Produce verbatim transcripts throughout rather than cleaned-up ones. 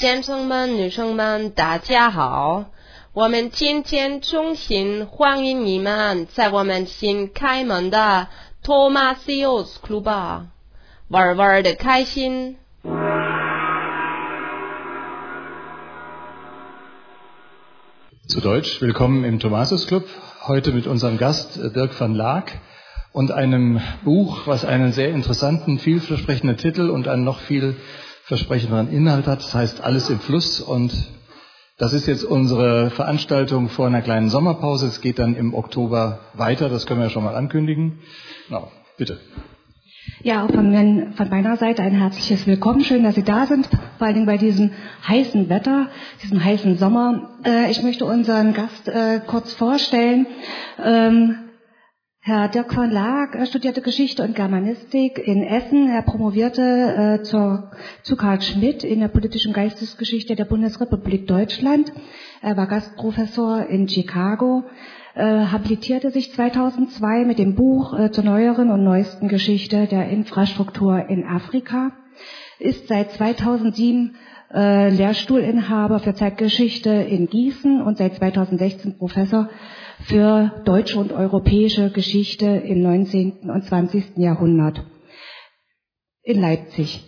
先生们、女生们，大家好！我们今天衷心欢迎你们在我们新开门的 Thomasius Club 玩玩的开心。 Zu Deutsch, willkommen im Thomasius Club, heute mit unserem Gast Dirk van Laak und einem Buch, was einen sehr interessanten, vielversprechenden Titel und einen noch viel versprechenderen Inhalt hat. Das heißt Alles im Fluss, und das ist jetzt unsere Veranstaltung vor einer kleinen Sommerpause. Es geht dann im Oktober weiter, das können wir ja schon mal ankündigen. Genau, bitte. Ja, auch von, von meiner Seite ein herzliches Willkommen. Schön, dass Sie da sind, vor allen Dingen bei diesem heißen Wetter, diesem heißen Sommer. Äh, ich möchte unseren Gast äh, kurz vorstellen. Ähm, Herr Dirk van Laak äh, studierte Geschichte und Germanistik in Essen. Er promovierte äh, zur, zu Karl Schmidt in der politischen Geistesgeschichte der Bundesrepublik Deutschland. Er war Gastprofessor in Chicago. Äh, habilitierte sich zweitausendzwei mit dem Buch äh, zur neueren und neuesten Geschichte der Infrastruktur in Afrika, ist seit zweitausendsieben äh, Lehrstuhlinhaber für Zeitgeschichte in Gießen und seit zweitausendsechzehn Professor für deutsche und europäische Geschichte im neunzehnten und zwanzigsten Jahrhundert in Leipzig.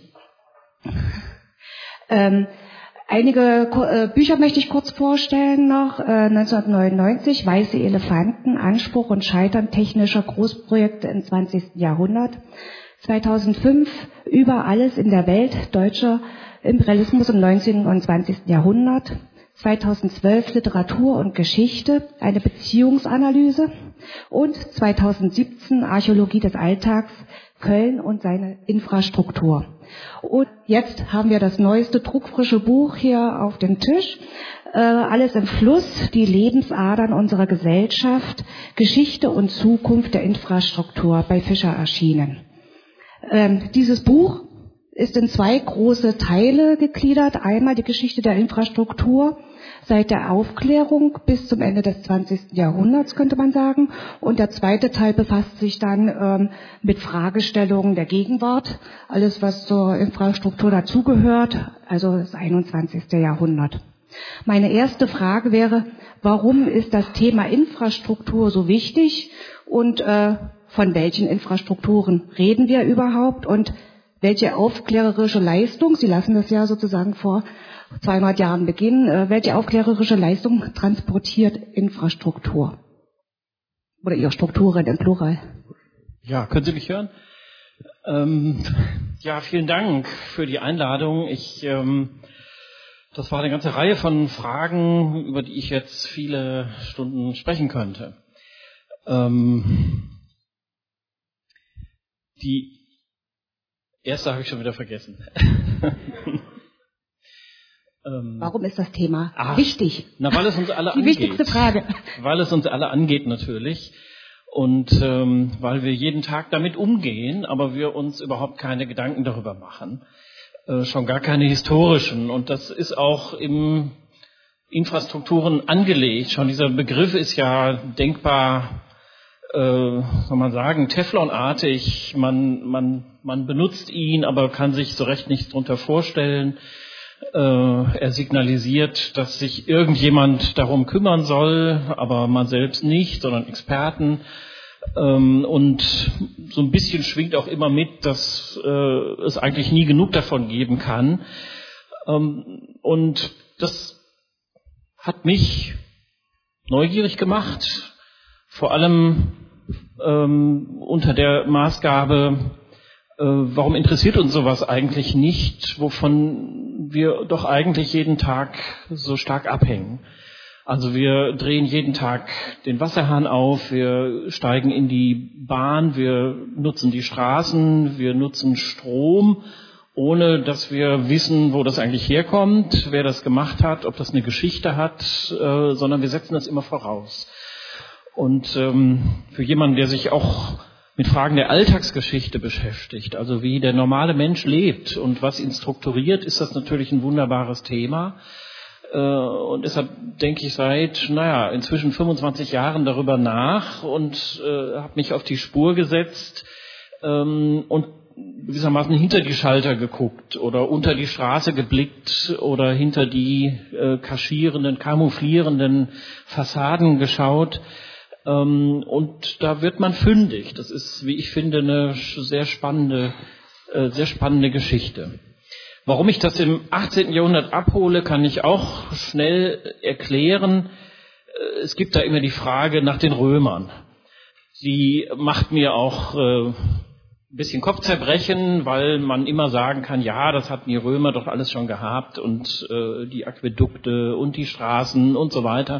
ähm, Einige äh, Bücher möchte ich kurz vorstellen noch. Äh, neunzehnhundertneunundneunzig, Weiße Elefanten, Anspruch und Scheitern technischer Großprojekte im zwanzigsten Jahrhundert. zweitausendfünf, Über alles in der Welt, deutscher Imperialismus im neunzehnten und zwanzigsten Jahrhundert. zweitausendzwölf, Literatur und Geschichte, eine Beziehungsanalyse. Und zweitausendsiebzehn, Archäologie des Alltags, Köln und seine Infrastruktur. Und jetzt haben wir das neueste druckfrische Buch hier auf dem Tisch. Äh, Alles im Fluss, die Lebensadern unserer Gesellschaft, Geschichte und Zukunft der Infrastruktur, bei Fischer erschienen. Ähm, dieses Buch ist in zwei große Teile gegliedert. Einmal die Geschichte der Infrastruktur seit der Aufklärung bis zum Ende des zwanzigsten Jahrhunderts, könnte man sagen. Und der zweite Teil befasst sich dann ähm, mit Fragestellungen der Gegenwart, alles was zur Infrastruktur dazugehört, also das einundzwanzigste Jahrhundert. Meine erste Frage wäre, warum ist das Thema Infrastruktur so wichtig und äh, von welchen Infrastrukturen reden wir überhaupt und welche aufklärerische Leistung, Sie lassen das ja sozusagen vor zweihundert Jahren beginnen, welche aufklärerische Leistung transportiert Infrastruktur? Oder Ihre Strukturen im Plural? Ja, können Sie mich hören? Ähm, ja, vielen Dank für die Einladung. Ich, ähm, das war eine ganze Reihe von Fragen, über die ich jetzt viele Stunden sprechen könnte. Ähm, die erste habe ich schon wieder vergessen. ähm, Warum ist das Thema ach, wichtig? Na, weil es uns alle Die angeht. wichtigste Frage. Weil es uns alle angeht natürlich. Und ähm, weil wir jeden Tag damit umgehen, aber wir uns überhaupt keine Gedanken darüber machen. Äh, schon gar keine historischen. Und das ist auch im Infrastrukturen angelegt. Schon dieser Begriff ist ja denkbar, äh, soll man sagen, Teflonartig. Man, man, man benutzt ihn, aber kann sich so recht nichts darunter vorstellen. Äh, er signalisiert, dass sich irgendjemand darum kümmern soll, aber man selbst nicht, sondern Experten. Ähm, und so ein bisschen schwingt auch immer mit, dass äh, es eigentlich nie genug davon geben kann. Ähm, und das hat mich neugierig gemacht, vor allem ähm, unter der Maßgabe, äh, warum interessiert uns sowas eigentlich nicht, wovon wir doch eigentlich jeden Tag so stark abhängen. Also wir drehen jeden Tag den Wasserhahn auf, wir steigen in die Bahn, wir nutzen die Straßen, wir nutzen Strom, ohne dass wir wissen, wo das eigentlich herkommt, wer das gemacht hat, ob das eine Geschichte hat, äh, sondern wir setzen das immer voraus. Und ähm, für jemanden, der sich auch mit Fragen der Alltagsgeschichte beschäftigt, also wie der normale Mensch lebt und was ihn strukturiert, ist das natürlich ein wunderbares Thema. Äh, und deshalb denke ich seit, naja, inzwischen fünfundzwanzig Jahren darüber nach und äh, habe mich auf die Spur gesetzt ähm, und gewissermaßen hinter die Schalter geguckt oder unter die Straße geblickt oder hinter die äh, kaschierenden, kamouflierenden Fassaden geschaut. Ähm, und da wird man fündig. Das ist, wie ich finde, eine sehr spannende, äh, sehr spannende Geschichte. Warum ich das im achtzehnten Jahrhundert abhole, kann ich auch schnell erklären. Es gibt da immer die Frage nach den Römern. Die macht mir auch äh, ein bisschen Kopfzerbrechen, weil man immer sagen kann, ja, das hatten die Römer doch alles schon gehabt und äh, die Aquädukte und die Straßen und so weiter.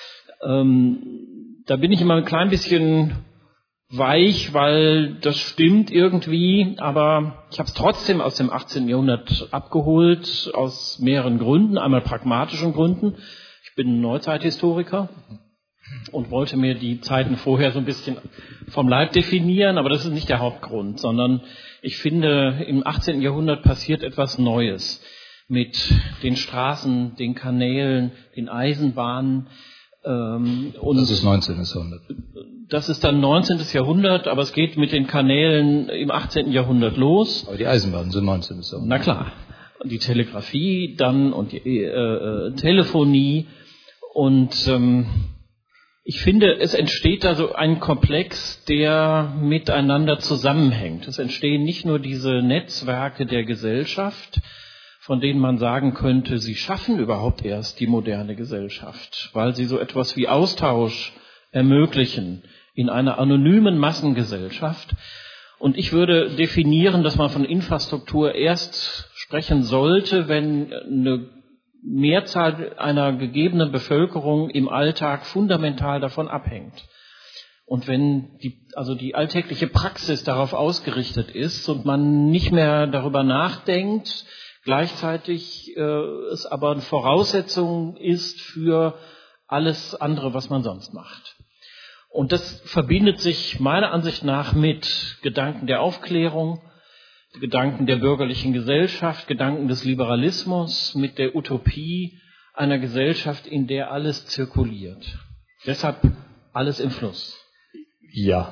Ähm, da bin ich immer ein klein bisschen weich, weil das stimmt irgendwie, aber ich habe es trotzdem aus dem achtzehnten Jahrhundert abgeholt, aus mehreren Gründen, einmal pragmatischen Gründen. Ich bin Neuzeithistoriker und wollte mir die Zeiten vorher so ein bisschen vom Leib definieren, aber das ist nicht der Hauptgrund, sondern ich finde, im achtzehnten Jahrhundert passiert etwas Neues mit den Straßen, den Kanälen, den Eisenbahnen. Ähm, und das ist neunzehnten Jahrhundert. Das ist dann neunzehnten Jahrhundert, aber es geht mit den Kanälen im achtzehnten Jahrhundert los. Aber die Eisenbahnen sind neunzehnten Jahrhundert. Na klar. Die Telegrafie dann und die äh, Telefonie. Und ähm, ich finde, es entsteht da so ein Komplex, der miteinander zusammenhängt. Es entstehen nicht nur diese Netzwerke der Gesellschaft, von denen man sagen könnte, sie schaffen überhaupt erst die moderne Gesellschaft, weil sie so etwas wie Austausch ermöglichen in einer anonymen Massengesellschaft. Und ich würde definieren, dass man von Infrastruktur erst sprechen sollte, wenn eine Mehrzahl einer gegebenen Bevölkerung im Alltag fundamental davon abhängt. Und wenn die, also die alltägliche Praxis darauf ausgerichtet ist und man nicht mehr darüber nachdenkt, gleichzeitig äh, es aber eine Voraussetzung ist für alles andere, was man sonst macht. Und das verbindet sich meiner Ansicht nach mit Gedanken der Aufklärung, Gedanken der bürgerlichen Gesellschaft, Gedanken des Liberalismus, mit der Utopie einer Gesellschaft, in der alles zirkuliert. Deshalb alles im Fluss. Ja,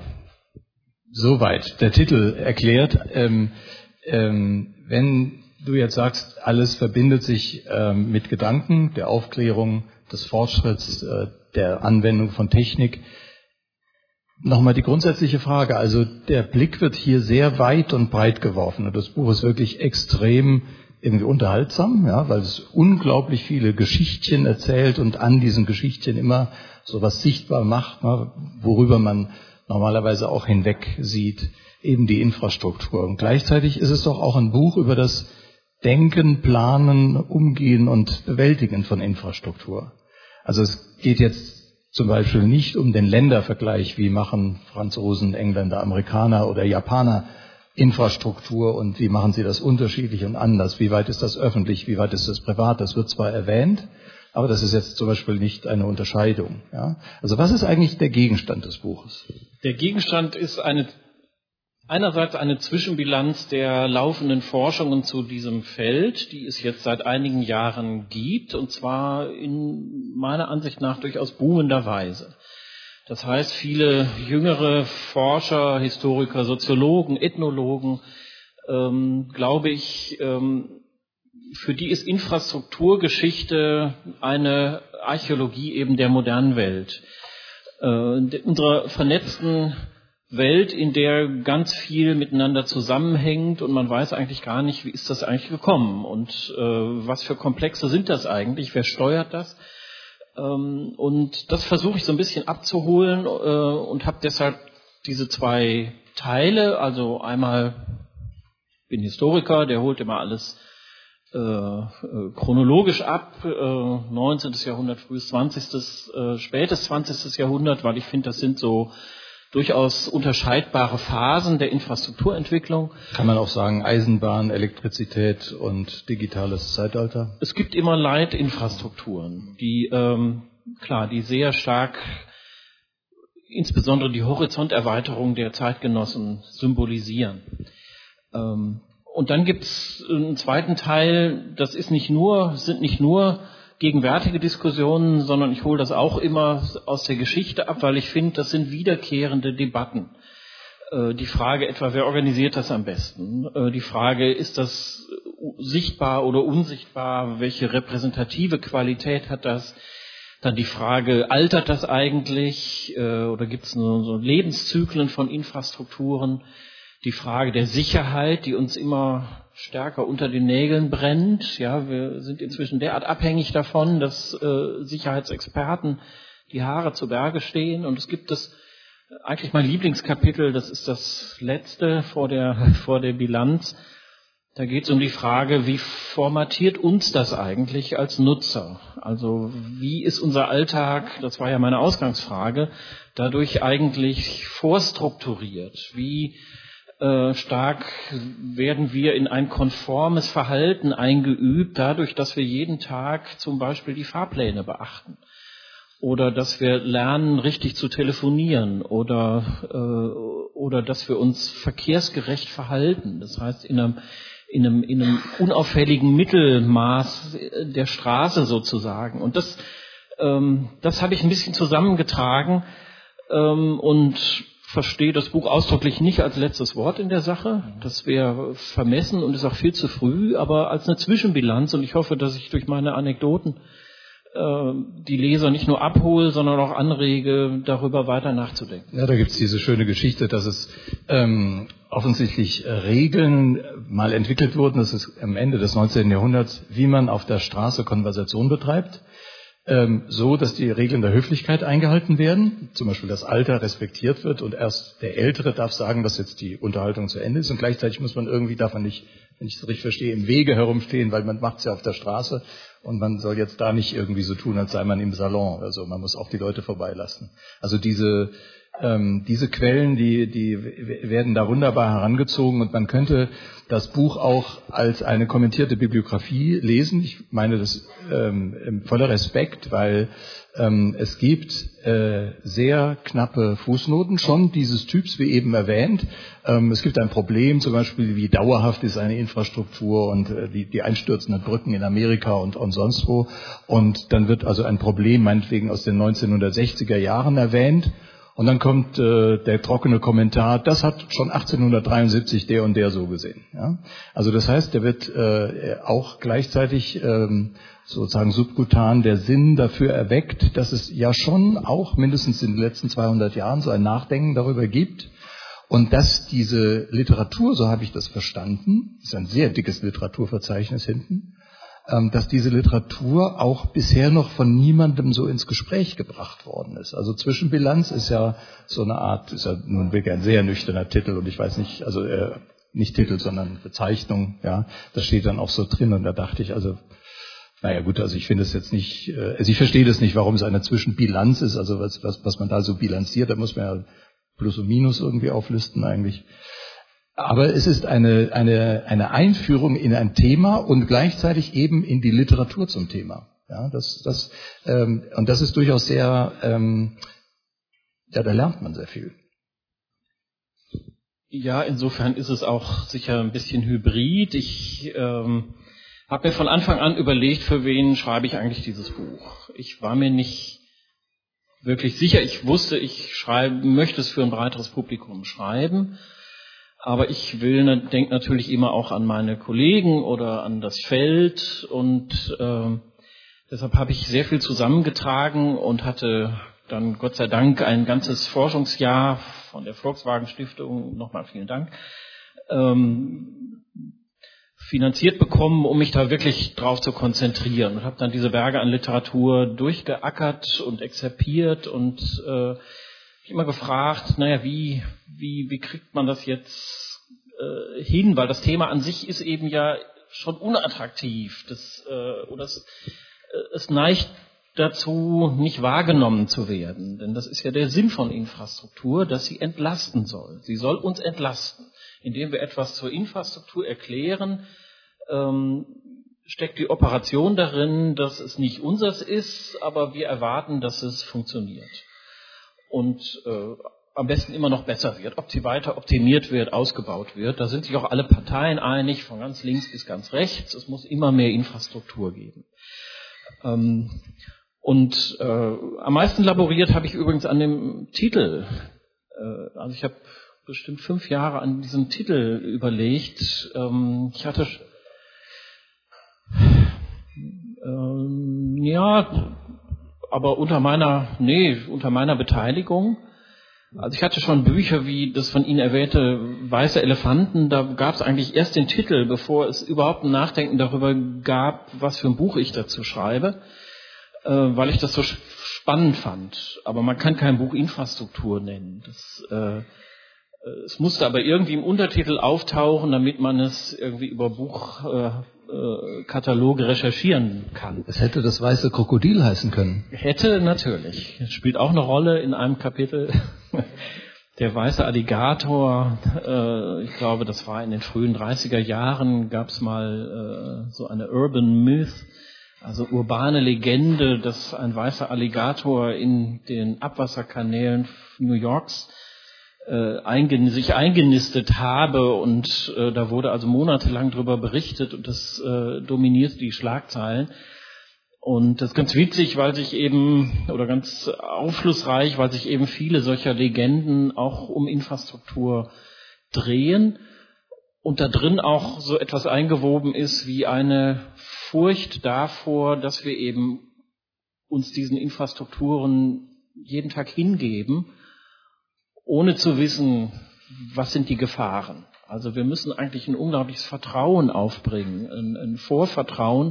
soweit. Der Titel erklärt, ähm, ähm, wenn du jetzt sagst, alles verbindet sich ähm, mit Gedanken der Aufklärung, des Fortschritts, äh, der Anwendung von Technik. Nochmal die grundsätzliche Frage, also der Blick wird hier sehr weit und breit geworfen und das Buch ist wirklich extrem irgendwie unterhaltsam, ja, weil es unglaublich viele Geschichtchen erzählt und an diesen Geschichtchen immer sowas sichtbar macht, ne, worüber man normalerweise auch hinweg sieht, eben die Infrastruktur. Und gleichzeitig ist es doch auch ein Buch über das Denken, Planen, Umgehen und Bewältigen von Infrastruktur. Also es geht jetzt zum Beispiel nicht um den Ländervergleich, wie machen Franzosen, Engländer, Amerikaner oder Japaner Infrastruktur und wie machen sie das unterschiedlich und anders, wie weit ist das öffentlich, wie weit ist das privat, das wird zwar erwähnt, aber das ist jetzt zum Beispiel nicht eine Unterscheidung. Ja? Also was ist eigentlich der Gegenstand des Buches? Der Gegenstand ist eine einerseits eine Zwischenbilanz der laufenden Forschungen zu diesem Feld, die es jetzt seit einigen Jahren gibt, und zwar in meiner Ansicht nach durchaus boomender Weise. Das heißt, viele jüngere Forscher, Historiker, Soziologen, Ethnologen, ähm, glaube ich, ähm, für die ist Infrastrukturgeschichte eine Archäologie eben der modernen Welt. Äh, unserer vernetzten Welt, in der ganz viel miteinander zusammenhängt und man weiß eigentlich gar nicht, wie ist das eigentlich gekommen und äh, was für Komplexe sind das eigentlich, wer steuert das? Ähm, und das versuche ich so ein bisschen abzuholen äh, und habe deshalb diese zwei Teile, also einmal, ich bin Historiker, der holt immer alles äh, äh, chronologisch ab, äh, neunzehnten Jahrhundert, frühes zwanzigsten Äh, spätes zwanzigsten Jahrhundert, weil ich finde, das sind so durchaus unterscheidbare Phasen der Infrastrukturentwicklung. Kann man auch sagen, Eisenbahn, Elektrizität und digitales Zeitalter? Es gibt immer Leitinfrastrukturen, die, ähm, klar, die sehr stark, insbesondere die Horizonterweiterung der Zeitgenossen symbolisieren. Ähm, und dann gibt es einen zweiten Teil, das ist nicht nur, sind nicht nur gegenwärtige Diskussionen, sondern ich hole das auch immer aus der Geschichte ab, weil ich finde, das sind wiederkehrende Debatten. Äh, die Frage etwa, wer organisiert das am besten? Äh, die Frage, ist das sichtbar oder unsichtbar? Welche repräsentative Qualität hat das? Dann die Frage, altert das eigentlich? Äh, oder gibt es nur so Lebenszyklen von Infrastrukturen? Die Frage der Sicherheit, die uns immer stärker unter den Nägeln brennt. Ja, wir sind inzwischen derart abhängig davon, dass äh, Sicherheitsexperten die Haare zu Berge stehen. Und es gibt das, eigentlich mein Lieblingskapitel, das ist das letzte vor der, vor der Bilanz. Da geht es um die Frage, wie formatiert uns das eigentlich als Nutzer? Also wie ist unser Alltag, das war ja meine Ausgangsfrage, dadurch eigentlich vorstrukturiert? Wie äh, stark werden wir in ein konformes Verhalten eingeübt, dadurch, dass wir jeden Tag zum Beispiel die Fahrpläne beachten? Oder dass wir lernen, richtig zu telefonieren, oder, äh, oder dass wir uns verkehrsgerecht verhalten. Das heißt, in einem, in einem, in einem unauffälligen Mittelmaß der Straße sozusagen. Und das, ähm, das habe ich ein bisschen zusammengetragen ähm, und verstehe das Buch ausdrücklich nicht als letztes Wort in der Sache. Das wäre vermessen und ist auch viel zu früh, aber als eine Zwischenbilanz. Und ich hoffe, dass ich durch meine Anekdoten die Leser nicht nur abhole, sondern auch anrege, darüber weiter nachzudenken. Ja, da gibt es diese schöne Geschichte, dass es ähm, offensichtlich Regeln mal entwickelt wurden, das ist am Ende des neunzehnten Jahrhunderts, wie man auf der Straße Konversation betreibt, ähm, so, dass die Regeln der Höflichkeit eingehalten werden, zum Beispiel das Alter respektiert wird und erst der Ältere darf sagen, dass jetzt die Unterhaltung zu Ende ist und gleichzeitig muss man irgendwie, darf man nicht, wenn ich es richtig verstehe, im Wege herumstehen, weil man macht es ja auf der Straße. Und man soll jetzt da nicht irgendwie so tun, als sei man im Salon oder so. Man muss auch die Leute vorbeilassen. Also diese, ähm, diese Quellen, die, die werden da wunderbar herangezogen. Und man könnte das Buch auch als eine kommentierte Bibliografie lesen. Ich meine das ähm, voller Respekt, weil ähm, es gibt äh, sehr knappe Fußnoten schon dieses Typs, wie eben erwähnt. Ähm, es gibt ein Problem, zum Beispiel, wie dauerhaft ist eine Infrastruktur und äh, die, die einstürzenden Brücken in Amerika und, und sonst wo. Und dann wird also ein Problem meinetwegen aus den neunzehnhundertsechziger Jahren erwähnt. Und dann kommt äh, der trockene Kommentar, das hat schon achtzehnhundertdreiundsiebzig der und der so gesehen. Ja? Also das heißt, der wird äh, auch gleichzeitig ähm, sozusagen subkutan der Sinn dafür erweckt, dass es ja schon auch mindestens in den letzten zweihundert Jahren so ein Nachdenken darüber gibt und dass diese Literatur, so habe ich das verstanden, ist ein sehr dickes Literaturverzeichnis hinten, dass diese Literatur auch bisher noch von niemandem so ins Gespräch gebracht worden ist. Also Zwischenbilanz ist ja so eine Art, ist ja nun wirklich ein sehr nüchterner Titel und ich weiß nicht, also äh, nicht Titel, sondern Bezeichnung, ja, das steht dann auch so drin und da dachte ich, also naja gut, also ich finde es jetzt nicht, äh, also ich verstehe das nicht, warum es eine Zwischenbilanz ist, also was, was, was man da so bilanziert, da muss man ja Plus und Minus irgendwie auflisten eigentlich. Aber es ist eine, eine, eine Einführung in ein Thema und gleichzeitig eben in die Literatur zum Thema. Ja, das, das, ähm, und das ist durchaus sehr, ähm, ja, da lernt man sehr viel. Ja, insofern ist es auch sicher ein bisschen hybrid. Ich ähm, habe mir von Anfang an überlegt, für wen schreibe ich eigentlich dieses Buch. Ich war mir nicht wirklich sicher. Ich wusste, ich schreibe, möchte es für ein breiteres Publikum schreiben. Aber ich will, denke natürlich immer auch an meine Kollegen oder an das Feld und äh, deshalb habe ich sehr viel zusammengetragen und hatte dann Gott sei Dank ein ganzes Forschungsjahr von der Volkswagen Stiftung, nochmal vielen Dank, ähm, finanziert bekommen, um mich da wirklich drauf zu konzentrieren und habe dann diese Berge an Literatur durchgeackert und exerpiert und äh, immer gefragt, naja, wie, wie, wie kriegt man das jetzt äh, hin? Weil das Thema an sich ist eben ja schon unattraktiv. Das, äh, oder es, äh, es neigt dazu, nicht wahrgenommen zu werden. Denn das ist ja der Sinn von Infrastruktur, dass sie entlasten soll. Sie soll uns entlasten. Indem wir etwas zur Infrastruktur erklären, ähm, steckt die Operation darin, dass es nicht unseres ist, aber wir erwarten, dass es funktioniert. Und äh, am besten immer noch besser wird, ob sie weiter optimiert wird, ausgebaut wird. Da sind sich auch alle Parteien einig, von ganz links bis ganz rechts. Es muss immer mehr Infrastruktur geben. Ähm, und äh, am meisten laboriert habe ich übrigens an dem Titel. Äh, also ich habe bestimmt fünf Jahre an diesem Titel überlegt. Ähm, ich hatte ähm, ja, aber unter meiner, nee, unter meiner Beteiligung. Also ich hatte schon Bücher wie das von Ihnen erwähnte Weiße Elefanten, da gab es eigentlich erst den Titel, bevor es überhaupt ein Nachdenken darüber gab, was für ein Buch ich dazu schreibe, äh, weil ich das so spannend fand. Aber man kann kein Buch Infrastruktur nennen. Das, äh, es musste aber irgendwie im Untertitel auftauchen, damit man es irgendwie über Buchkataloge äh, recherchieren kann. Es hätte das Weiße Krokodil heißen können. Hätte, natürlich. Es spielt auch eine Rolle in einem Kapitel. Der weiße Alligator, äh, ich glaube, das war in den frühen dreißiger Jahren, gab es mal äh, so eine Urban Myth, also urbane Legende, dass ein weißer Alligator in den Abwasserkanälen New Yorks äh, eingen- sich eingenistet habe, und äh, da wurde also monatelang drüber berichtet, und das äh, dominiert die Schlagzeilen. Und das ist ganz witzig, weil sich eben, oder ganz aufschlussreich, weil sich eben viele solcher Legenden auch um Infrastruktur drehen und da drin auch so etwas eingewoben ist wie eine Furcht davor, dass wir eben uns diesen Infrastrukturen jeden Tag hingeben, ohne zu wissen, was sind die Gefahren. Also wir müssen eigentlich ein unglaubliches Vertrauen aufbringen, ein, ein Vorvertrauen,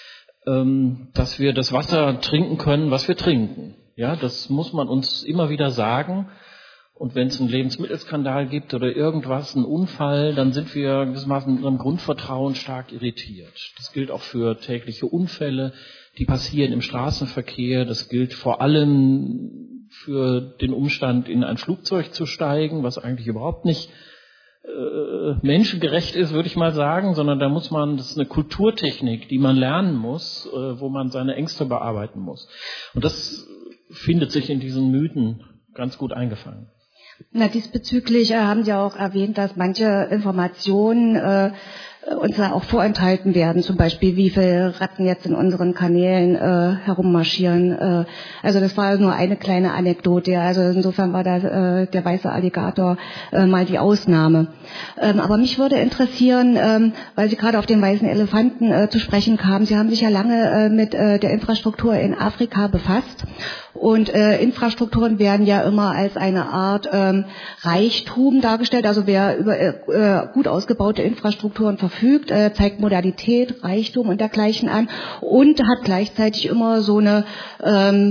dass wir das Wasser trinken können, was wir trinken. Ja, das muss man uns immer wieder sagen. Und wenn es einen Lebensmittelskandal gibt oder irgendwas, einen Unfall, dann sind wir gewissermaßen mit unserem Grundvertrauen stark irritiert. Das gilt auch für tägliche Unfälle, die passieren im Straßenverkehr. Das gilt vor allem für den Umstand, in ein Flugzeug zu steigen, was eigentlich überhaupt nicht menschengerecht ist, würde ich mal sagen, sondern da muss man, das ist eine Kulturtechnik, die man lernen muss, wo man seine Ängste bearbeiten muss. Und das findet sich in diesen Mythen ganz gut eingefangen. Na, diesbezüglich äh, haben Sie auch erwähnt, dass manche Informationen äh, uns da auch vorenthalten werden, zum Beispiel wie viele Ratten jetzt in unseren Kanälen äh, herummarschieren. Äh, also das war nur eine kleine Anekdote. Also insofern war da äh, der weiße Alligator äh, mal die Ausnahme. Ähm, aber mich würde interessieren, ähm, weil Sie gerade auf den weißen Elefanten äh, zu sprechen kamen, Sie haben sich ja lange äh, mit äh, der Infrastruktur in Afrika befasst. Und äh, Infrastrukturen werden ja immer als eine Art ähm, Reichtum dargestellt. Also wer über äh, gut ausgebaute Infrastrukturen verfügt, äh, zeigt Modernität, Reichtum und dergleichen an und hat gleichzeitig immer so eine ähm,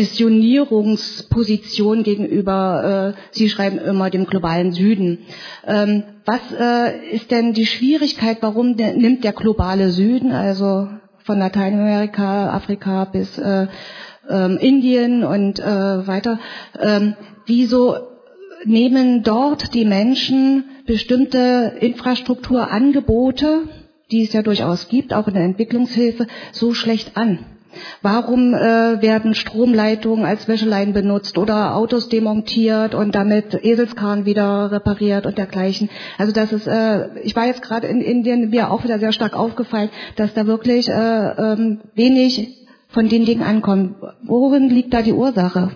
Missionierungsposition gegenüber, äh, Sie schreiben immer, dem globalen Süden. Ähm, was äh, ist denn die Schwierigkeit, warum der, nimmt der globale Süden, also von Lateinamerika, Afrika bis äh, ähm, Indien und äh, weiter, ähm, wieso nehmen dort die Menschen bestimmte Infrastrukturangebote, die es ja durchaus gibt, auch in der Entwicklungshilfe, so schlecht an? Warum äh, werden Stromleitungen als Wäscheleinen benutzt oder Autos demontiert und damit Eselskarren wieder repariert und dergleichen? Also das ist, äh, ich war jetzt gerade in Indien, mir auch wieder sehr stark aufgefallen, dass da wirklich äh, ähm, wenig von den Dingen ankommt. Worin liegt da die Ursache?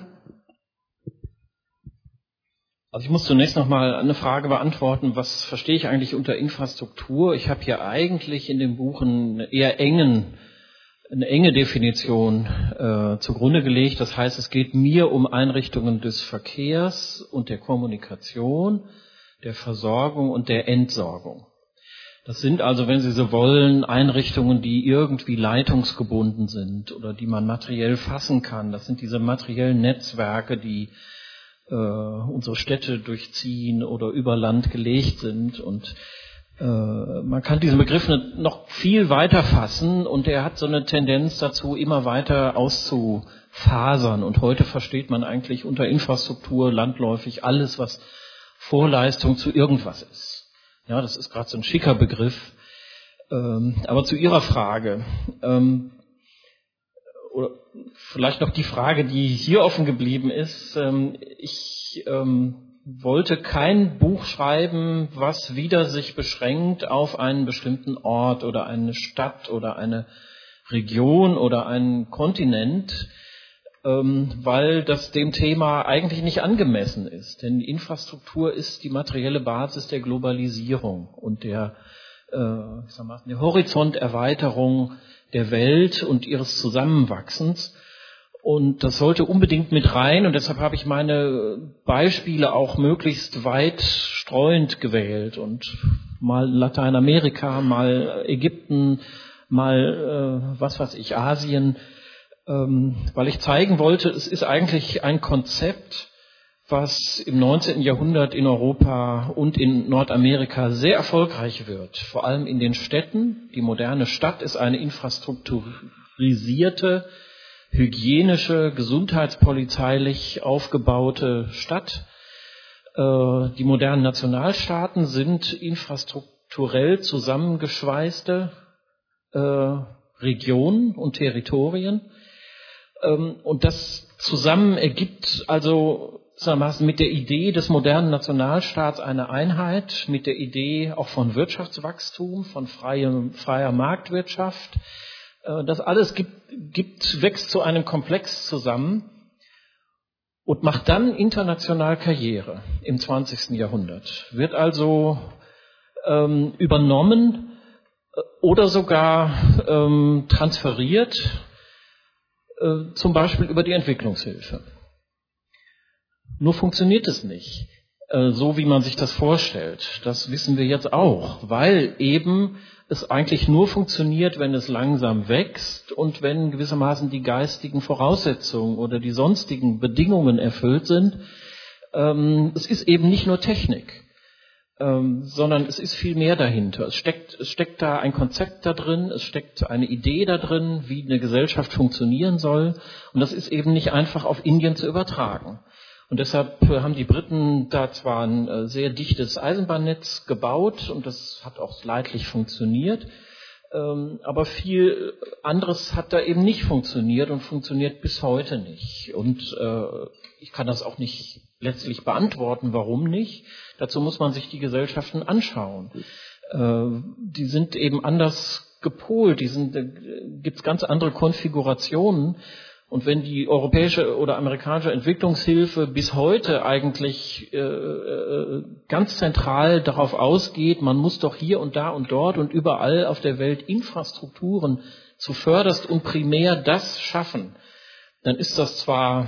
Also ich muss zunächst nochmal eine Frage beantworten, was verstehe ich eigentlich unter Infrastruktur? Ich habe hier eigentlich in dem Buch einen eher engen, eine enge Definition äh, zugrunde gelegt. Das heißt, es geht mir um Einrichtungen des Verkehrs und der Kommunikation, der Versorgung und der Entsorgung. Das sind also, wenn Sie so wollen, Einrichtungen, die irgendwie leitungsgebunden sind oder die man materiell fassen kann. Das sind diese materiellen Netzwerke, die äh, unsere Städte durchziehen oder über Land gelegt sind. Und äh, man kann diesen Begriff noch viel weiter fassen und er hat so eine Tendenz dazu, immer weiter auszufasern. Und heute versteht man eigentlich unter Infrastruktur landläufig alles, was Vorleistung zu irgendwas ist. Ja, das ist gerade so ein schicker Begriff. Ähm, aber zu Ihrer Frage, ähm, oder vielleicht noch die Frage, die hier offen geblieben ist. Ähm, ich ähm, wollte kein Buch schreiben, was wieder sich beschränkt auf einen bestimmten Ort oder eine Stadt oder eine Region oder einen Kontinent. ähm, weil das dem Thema eigentlich nicht angemessen ist. Denn Infrastruktur ist die materielle Basis der Globalisierung und der, äh, ich sag mal, der Horizonterweiterung der Welt und ihres Zusammenwachsens. Und das sollte unbedingt mit rein, und deshalb habe ich meine Beispiele auch möglichst weit streuend gewählt und mal Lateinamerika, mal Ägypten, mal äh, was weiß ich, Asien, ähm, weil ich zeigen wollte, es ist eigentlich ein Konzept, was im neunzehnten Jahrhundert in Europa und in Nordamerika sehr erfolgreich wird, vor allem in den Städten. Die moderne Stadt ist eine infrastrukturisierte, hygienische, gesundheitspolizeilich aufgebaute Stadt. Äh, die modernen Nationalstaaten sind infrastrukturell zusammengeschweißte äh, Regionen und Territorien. Ähm, und das zusammen ergibt also gewissermaßen mit der Idee des modernen Nationalstaats eine Einheit, mit der Idee auch von Wirtschaftswachstum, von freiem, freier Marktwirtschaft. Das alles gibt, gibt, wächst zu einem Komplex zusammen und macht dann international Karriere im zwanzigsten Jahrhundert. Wird also ähm, übernommen oder sogar ähm, transferiert, äh, zum Beispiel über die Entwicklungshilfe. Nur funktioniert es nicht, äh, so wie man sich das vorstellt. Das wissen wir jetzt auch, weil eben es eigentlich nur funktioniert, wenn es langsam wächst und wenn gewissermaßen die geistigen Voraussetzungen oder die sonstigen Bedingungen erfüllt sind. Ähm, es ist eben nicht nur Technik, ähm, sondern es ist viel mehr dahinter. Es steckt, es steckt da ein Konzept da drin, es steckt eine Idee da drin, wie eine Gesellschaft funktionieren soll. Und das ist eben nicht einfach auf Indien zu übertragen. Und deshalb haben die Briten da zwar ein sehr dichtes Eisenbahnnetz gebaut und das hat auch leidlich funktioniert, aber viel anderes hat da eben nicht funktioniert und funktioniert bis heute nicht. Und ich kann das auch nicht letztlich beantworten, warum nicht. Dazu muss man sich die Gesellschaften anschauen. Die sind eben anders gepolt, die sind, da gibt's ganz andere Konfigurationen. Und wenn die europäische oder amerikanische Entwicklungshilfe bis heute eigentlich äh, ganz zentral darauf ausgeht, man muss doch hier und da und dort und überall auf der Welt Infrastrukturen zuvörderst und primär das schaffen, dann ist das zwar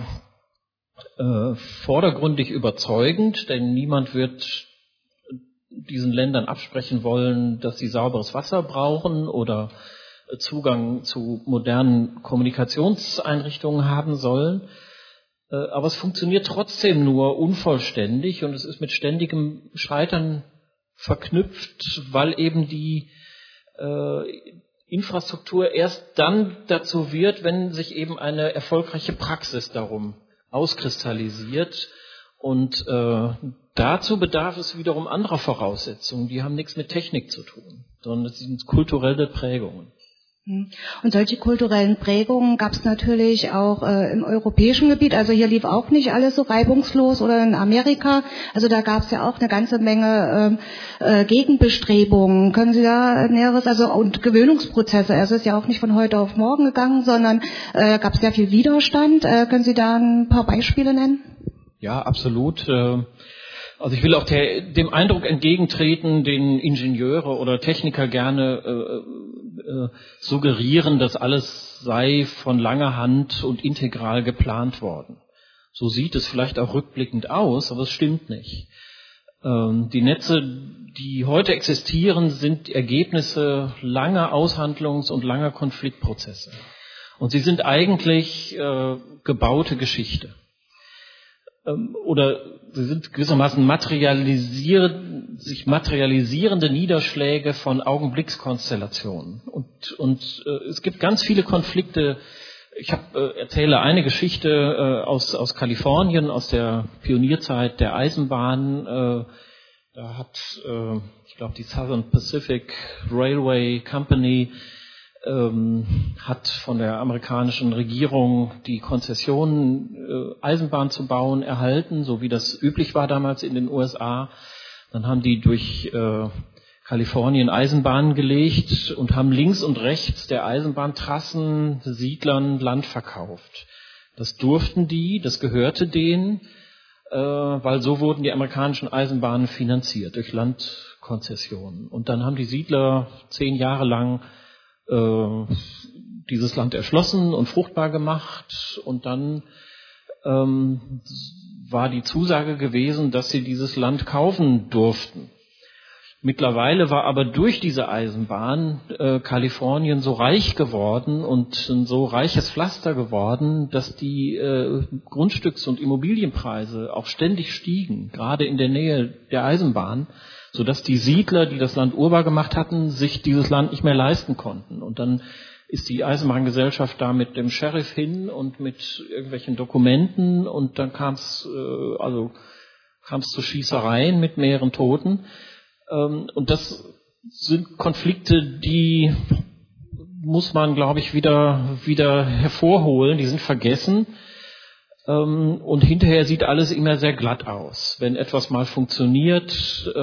äh, vordergründig überzeugend, denn niemand wird diesen Ländern absprechen wollen, dass sie sauberes Wasser brauchen oder Zugang zu modernen Kommunikationseinrichtungen haben sollen. Aber es funktioniert trotzdem nur unvollständig und es ist mit ständigem Scheitern verknüpft, weil eben die äh, Infrastruktur erst dann dazu wird, wenn sich eben eine erfolgreiche Praxis darum auskristallisiert. Und äh, dazu bedarf es wiederum anderer Voraussetzungen. Die haben nichts mit Technik zu tun, sondern es sind kulturelle Prägungen. Und solche kulturellen Prägungen gab es natürlich auch äh, im europäischen Gebiet. Also hier lief auch nicht alles so reibungslos oder in Amerika. Also da gab es ja auch eine ganze Menge äh, äh, Gegenbestrebungen. Können Sie da Näheres, also und Gewöhnungsprozesse. Also es ist ja auch nicht von heute auf morgen gegangen, sondern äh, gab es sehr viel Widerstand. Äh, können Sie da ein paar Beispiele nennen? Ja, absolut. Also ich will auch der, dem Eindruck entgegentreten, den Ingenieure oder Techniker gerne äh, äh, suggerieren, dass alles sei von langer Hand und integral geplant worden. So sieht es vielleicht auch rückblickend aus, aber es stimmt nicht. Ähm, die Netze, die heute existieren, sind Ergebnisse langer Aushandlungs- und langer Konfliktprozesse. Und sie sind eigentlich äh, gebaute Geschichte. Oder sie sind gewissermaßen materialisiert, sich materialisierende Niederschläge von Augenblickskonstellationen. Und, und äh, es gibt ganz viele Konflikte. Ich hab, äh, erzähle eine Geschichte äh, aus, aus Kalifornien, aus der Pionierzeit der Eisenbahn. Äh, da hat, äh, ich glaube, die Southern Pacific Railway Company Ähm, hat von der amerikanischen Regierung die Konzession, äh, Eisenbahn zu bauen, erhalten, so wie das üblich war damals in den U S A. Dann haben die durch äh, Kalifornien Eisenbahnen gelegt und haben links und rechts der Eisenbahntrassen Siedlern Land verkauft. Das durften die, das gehörte denen, äh, weil so wurden die amerikanischen Eisenbahnen finanziert, durch Landkonzessionen. Und dann haben die Siedler zehn Jahre lang äh, dieses Land erschlossen und fruchtbar gemacht. Und dann ähm, war die Zusage gewesen, dass sie dieses Land kaufen durften. Mittlerweile war aber durch diese Eisenbahn äh, Kalifornien so reich geworden und ein so reiches Pflaster geworden, dass die äh, Grundstücks- und Immobilienpreise auch ständig stiegen, gerade in der Nähe der Eisenbahn, sodass die Siedler, die das Land urbar gemacht hatten, sich dieses Land nicht mehr leisten konnten. Und dann ist die Eisenbahngesellschaft da mit dem Sheriff hin und mit irgendwelchen Dokumenten und dann kam es äh, also kam es zu Schießereien mit mehreren Toten. Und das sind Konflikte, die muss man, glaube ich, wieder, wieder hervorholen. Die sind vergessen. Und hinterher sieht alles immer sehr glatt aus. Wenn etwas mal funktioniert,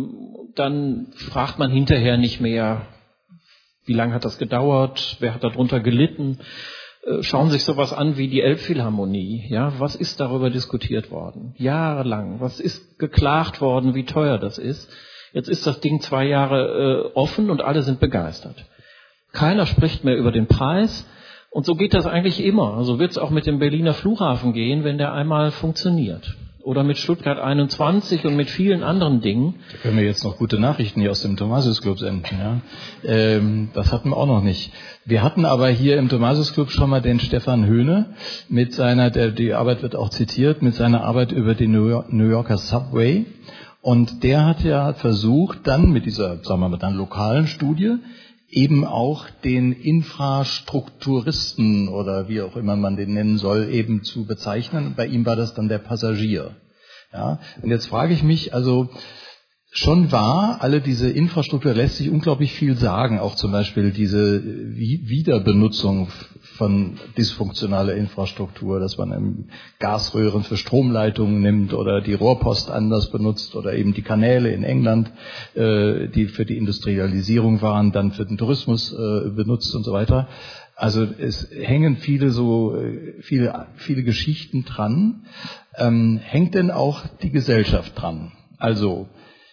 dann fragt man hinterher nicht mehr, wie lange hat das gedauert, wer hat darunter gelitten. Schauen Sie sich sowas an wie die Elbphilharmonie. Ja, was ist darüber diskutiert worden? Jahrelang. Was ist geklagt worden, wie teuer das ist? Jetzt ist das Ding zwei Jahre äh, offen und alle sind begeistert. Keiner spricht mehr über den Preis und so geht das eigentlich immer. So wird es auch mit dem Berliner Flughafen gehen, wenn der einmal funktioniert. Oder mit Stuttgart einundzwanzig und mit vielen anderen Dingen. Da können wir jetzt noch gute Nachrichten hier aus dem Thomasius-Club senden. Ja? Ähm, das hatten wir auch noch nicht. Wir hatten aber hier im Thomasius-Club schon mal den Stefan Höhne mit seiner, der, die Arbeit wird auch zitiert, mit seiner Arbeit über den New, York, New Yorker Subway. Und der hat ja versucht, dann mit dieser, sagen wir mal, dann lokalen Studie, eben auch den Infrastrukturisten oder wie auch immer man den nennen soll, eben zu bezeichnen. Bei ihm war das dann der Passagier. Ja, und jetzt frage ich mich, also schon wahr, alle diese Infrastruktur lässt sich unglaublich viel sagen, auch zum Beispiel diese Wiederbenutzung von dysfunktionaler Infrastruktur, dass man Gasröhren für Stromleitungen nimmt oder die Rohrpost anders benutzt oder eben die Kanäle in England, die für die Industrialisierung waren, dann für den Tourismus benutzt und so weiter. Also es hängen viele so viele viele Geschichten dran. Ähm, hängt denn auch die Gesellschaft dran? Also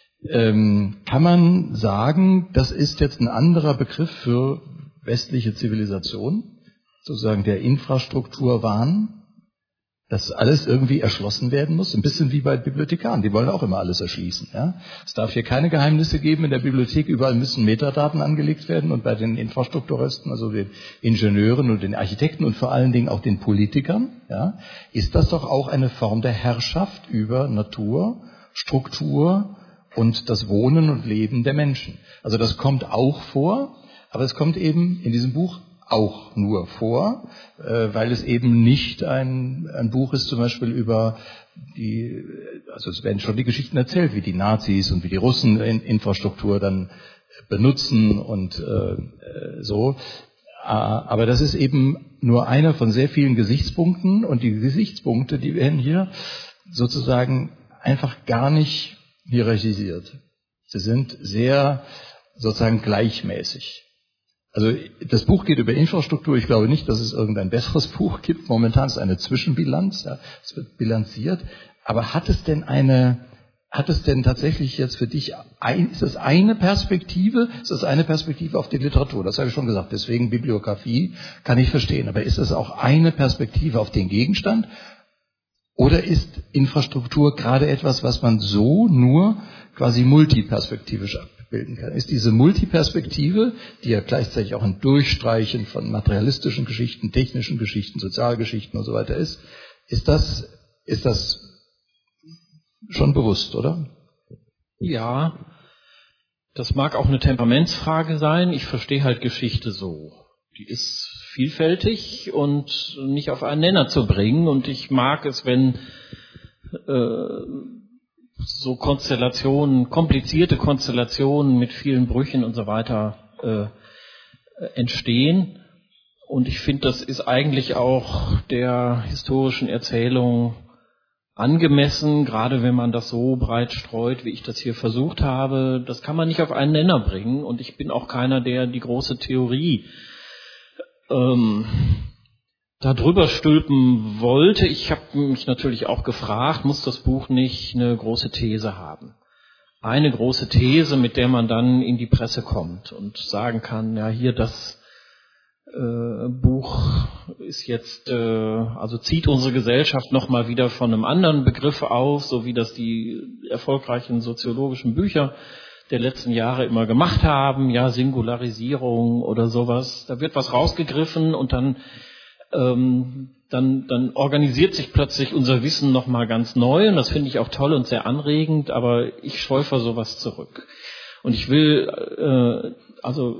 ähm, kann man sagen, das ist jetzt ein anderer Begriff für westliche Zivilisation, sozusagen der Infrastrukturwahn, dass alles irgendwie erschlossen werden muss, ein bisschen wie bei Bibliothekaren, die wollen auch immer alles erschließen. Ja? Es darf hier keine Geheimnisse geben in der Bibliothek, überall müssen Metadaten angelegt werden und bei den Infrastrukturisten, also den Ingenieuren und den Architekten und vor allen Dingen auch den Politikern, ja, ist das doch auch eine Form der Herrschaft über Natur, Struktur und das Wohnen und Leben der Menschen. Also das kommt auch vor, aber es kommt eben in diesem Buch auch nur vor, äh, weil es eben nicht ein, ein Buch ist, zum Beispiel über die, also es werden schon die Geschichten erzählt, wie die Nazis und wie die Russen in Infrastruktur dann benutzen und äh, so. Aber das ist eben nur einer von sehr vielen Gesichtspunkten und die Gesichtspunkte, die werden hier sozusagen einfach gar nicht hierarchisiert. Sie sind sehr sozusagen gleichmäßig. Also das Buch geht über Infrastruktur. Ich glaube nicht, dass es irgendein besseres Buch gibt. Momentan ist es eine Zwischenbilanz. Ja, es wird bilanziert. Aber hat es denn eine, hat es denn tatsächlich jetzt für dich, ein, ist es eine Perspektive? Ist es eine Perspektive auf die Literatur? Das habe ich schon gesagt. Deswegen Bibliografie kann ich verstehen. Aber ist es auch eine Perspektive auf den Gegenstand? Oder ist Infrastruktur gerade etwas, was man so nur quasi multiperspektivisch abbilden kann? Ist diese Multiperspektive, die ja gleichzeitig auch ein Durchstreichen von materialistischen Geschichten, technischen Geschichten, Sozialgeschichten und so weiter ist, ist das, ist das schon bewusst, oder? Ja, das mag auch eine Temperamentsfrage sein. Ich verstehe halt Geschichte so. Die ist vielfältig und nicht auf einen Nenner zu bringen. Und ich mag es, wenn äh, so Konstellationen, komplizierte Konstellationen mit vielen Brüchen und so weiter äh, entstehen. Und ich finde, das ist eigentlich auch der historischen Erzählung angemessen, gerade wenn man das so breit streut, wie ich das hier versucht habe. Das kann man nicht auf einen Nenner bringen. Und ich bin auch keiner, der die große Theorie ähm, da drüber stülpen wollte. Ich habe mich natürlich auch gefragt, muss das Buch nicht eine große These haben? Eine große These, mit der man dann in die Presse kommt und sagen kann, ja, hier das äh, Buch ist jetzt, äh, also zieht unsere Gesellschaft nochmal wieder von einem anderen Begriff auf, so wie das die erfolgreichen soziologischen Bücher der letzten Jahre immer gemacht haben, ja, Singularisierung oder sowas. Da wird was rausgegriffen und dann ähm, dann, dann organisiert sich plötzlich unser Wissen nochmal ganz neu und das finde ich auch toll und sehr anregend, aber ich scheue vor sowas zurück. Und ich will, äh, also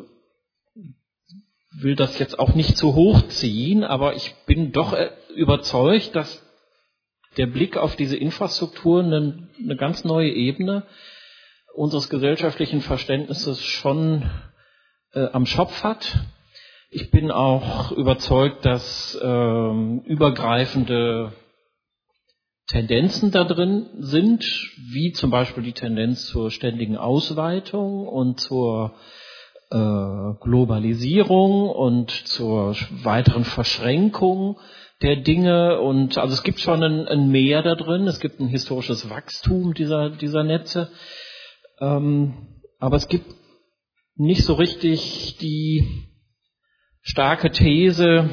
will das jetzt auch nicht zu hoch ziehen, aber ich bin doch überzeugt, dass der Blick auf diese Infrastruktur eine, eine ganz neue Ebene unseres gesellschaftlichen Verständnisses schon äh, am Schopf hat. Ich bin auch überzeugt, dass ähm, übergreifende Tendenzen da drin sind, wie zum Beispiel die Tendenz zur ständigen Ausweitung und zur äh, Globalisierung und zur weiteren Verschränkung der Dinge. Und also es gibt schon ein, ein Mehr da drin, es gibt ein historisches Wachstum dieser, dieser Netze, ähm, aber es gibt nicht so richtig die starke These,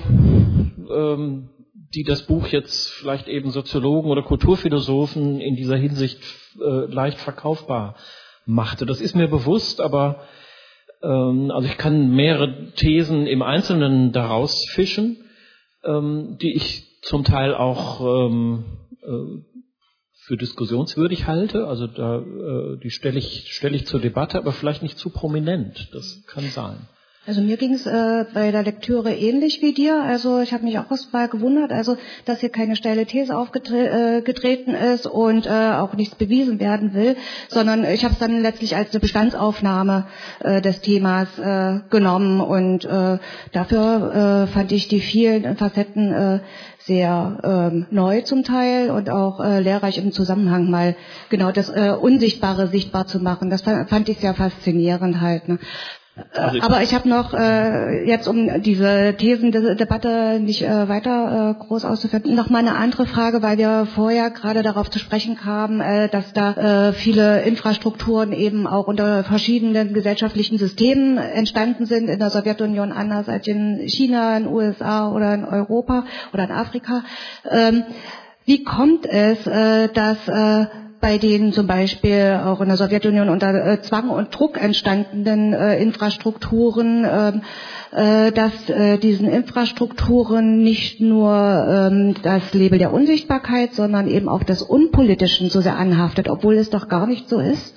ähm, die das Buch jetzt vielleicht eben Soziologen oder Kulturphilosophen in dieser Hinsicht äh, leicht verkaufbar machte. Das ist mir bewusst, aber ähm, also ich kann mehrere Thesen im Einzelnen daraus fischen, ähm, die ich zum Teil auch ähm, äh, für diskussionswürdig halte. Also da äh, die stelle ich stelle ich zur Debatte, aber vielleicht nicht zu prominent. Das kann sein. Also mir ging es äh, bei der Lektüre ähnlich wie dir. Also ich habe mich auch erstmal gewundert, also dass hier keine steile These aufgetreten äh, ist und äh, auch nichts bewiesen werden will, sondern ich habe es dann letztlich als eine Bestandsaufnahme äh, des Themas äh, genommen und äh, dafür äh, fand ich die vielen Facetten äh, sehr ähm, neu zum Teil und auch äh, lehrreich im Zusammenhang mal genau das äh, Unsichtbare sichtbar zu machen. Das fand, fand ich sehr faszinierend halt. Ne? Also ich Aber ich habe noch äh, jetzt, um diese Thesendebatte nicht äh, weiter äh, groß auszuführen, noch mal eine andere Frage, weil wir vorher gerade darauf zu sprechen kamen, äh, dass da äh, viele Infrastrukturen eben auch unter verschiedenen gesellschaftlichen Systemen entstanden sind, in der Sowjetunion anders als in China, in den U S A oder in Europa oder in Afrika. Ähm, wie kommt es, äh, dass äh, bei den zum Beispiel auch in der Sowjetunion unter äh, Zwang und Druck entstandenen äh, Infrastrukturen, äh, äh, dass äh, diesen Infrastrukturen nicht nur ähm, das Label der Unsichtbarkeit, sondern eben auch des Unpolitischen so sehr anhaftet, obwohl es doch gar nicht so ist?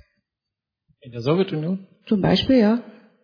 In der Sowjetunion? Zum Beispiel, ja.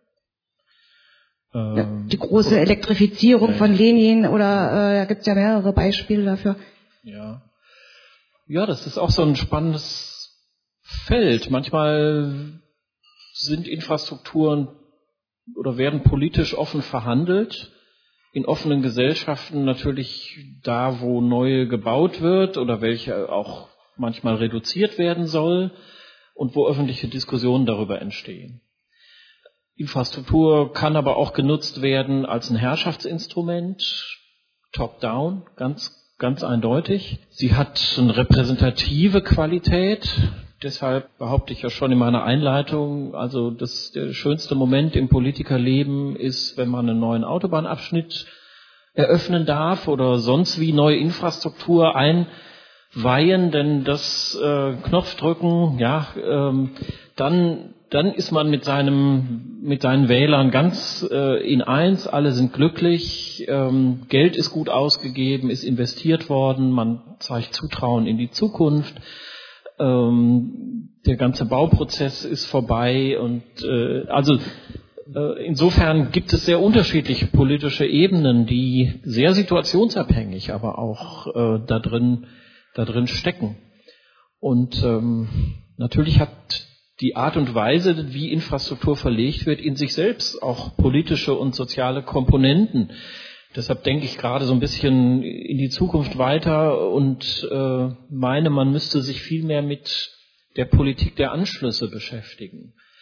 Ähm, ja die große Elektrifizierung ja, ja. von Lenin oder äh, da gibt es ja mehrere Beispiele dafür. Ja. Ja, das ist auch so ein spannendes Feld. Manchmal sind Infrastrukturen oder werden politisch offen verhandelt. In offenen Gesellschaften natürlich da, wo neue gebaut wird oder welche auch manchmal reduziert werden soll und wo öffentliche Diskussionen darüber entstehen. Infrastruktur kann aber auch genutzt werden als ein Herrschaftsinstrument, top-down, ganz Ganz eindeutig. Sie hat eine repräsentative Qualität. Deshalb behaupte ich ja schon in meiner Einleitung, also das, der schönste Moment im Politikerleben ist, wenn man einen neuen Autobahnabschnitt eröffnen darf oder sonst wie neue Infrastruktur einweihen, denn das äh, Knopfdrücken, ja, ähm, dann dann ist man mit seinem mit seinen Wählern ganz äh, in eins, alle sind glücklich, ähm, Geld ist gut ausgegeben, ist investiert worden, man zeigt Zutrauen in die Zukunft, ähm, der ganze Bauprozess ist vorbei und äh, also äh, insofern gibt es sehr unterschiedliche politische Ebenen, die sehr situationsabhängig, aber auch äh, da drin da drin stecken. Und ähm, natürlich hat die Art und Weise, wie Infrastruktur verlegt wird, in sich selbst auch politische und soziale Komponenten. Deshalb denke ich gerade so ein bisschen in die Zukunft weiter und äh, meine, man müsste sich viel mehr mit der Politik der Anschlüsse beschäftigen.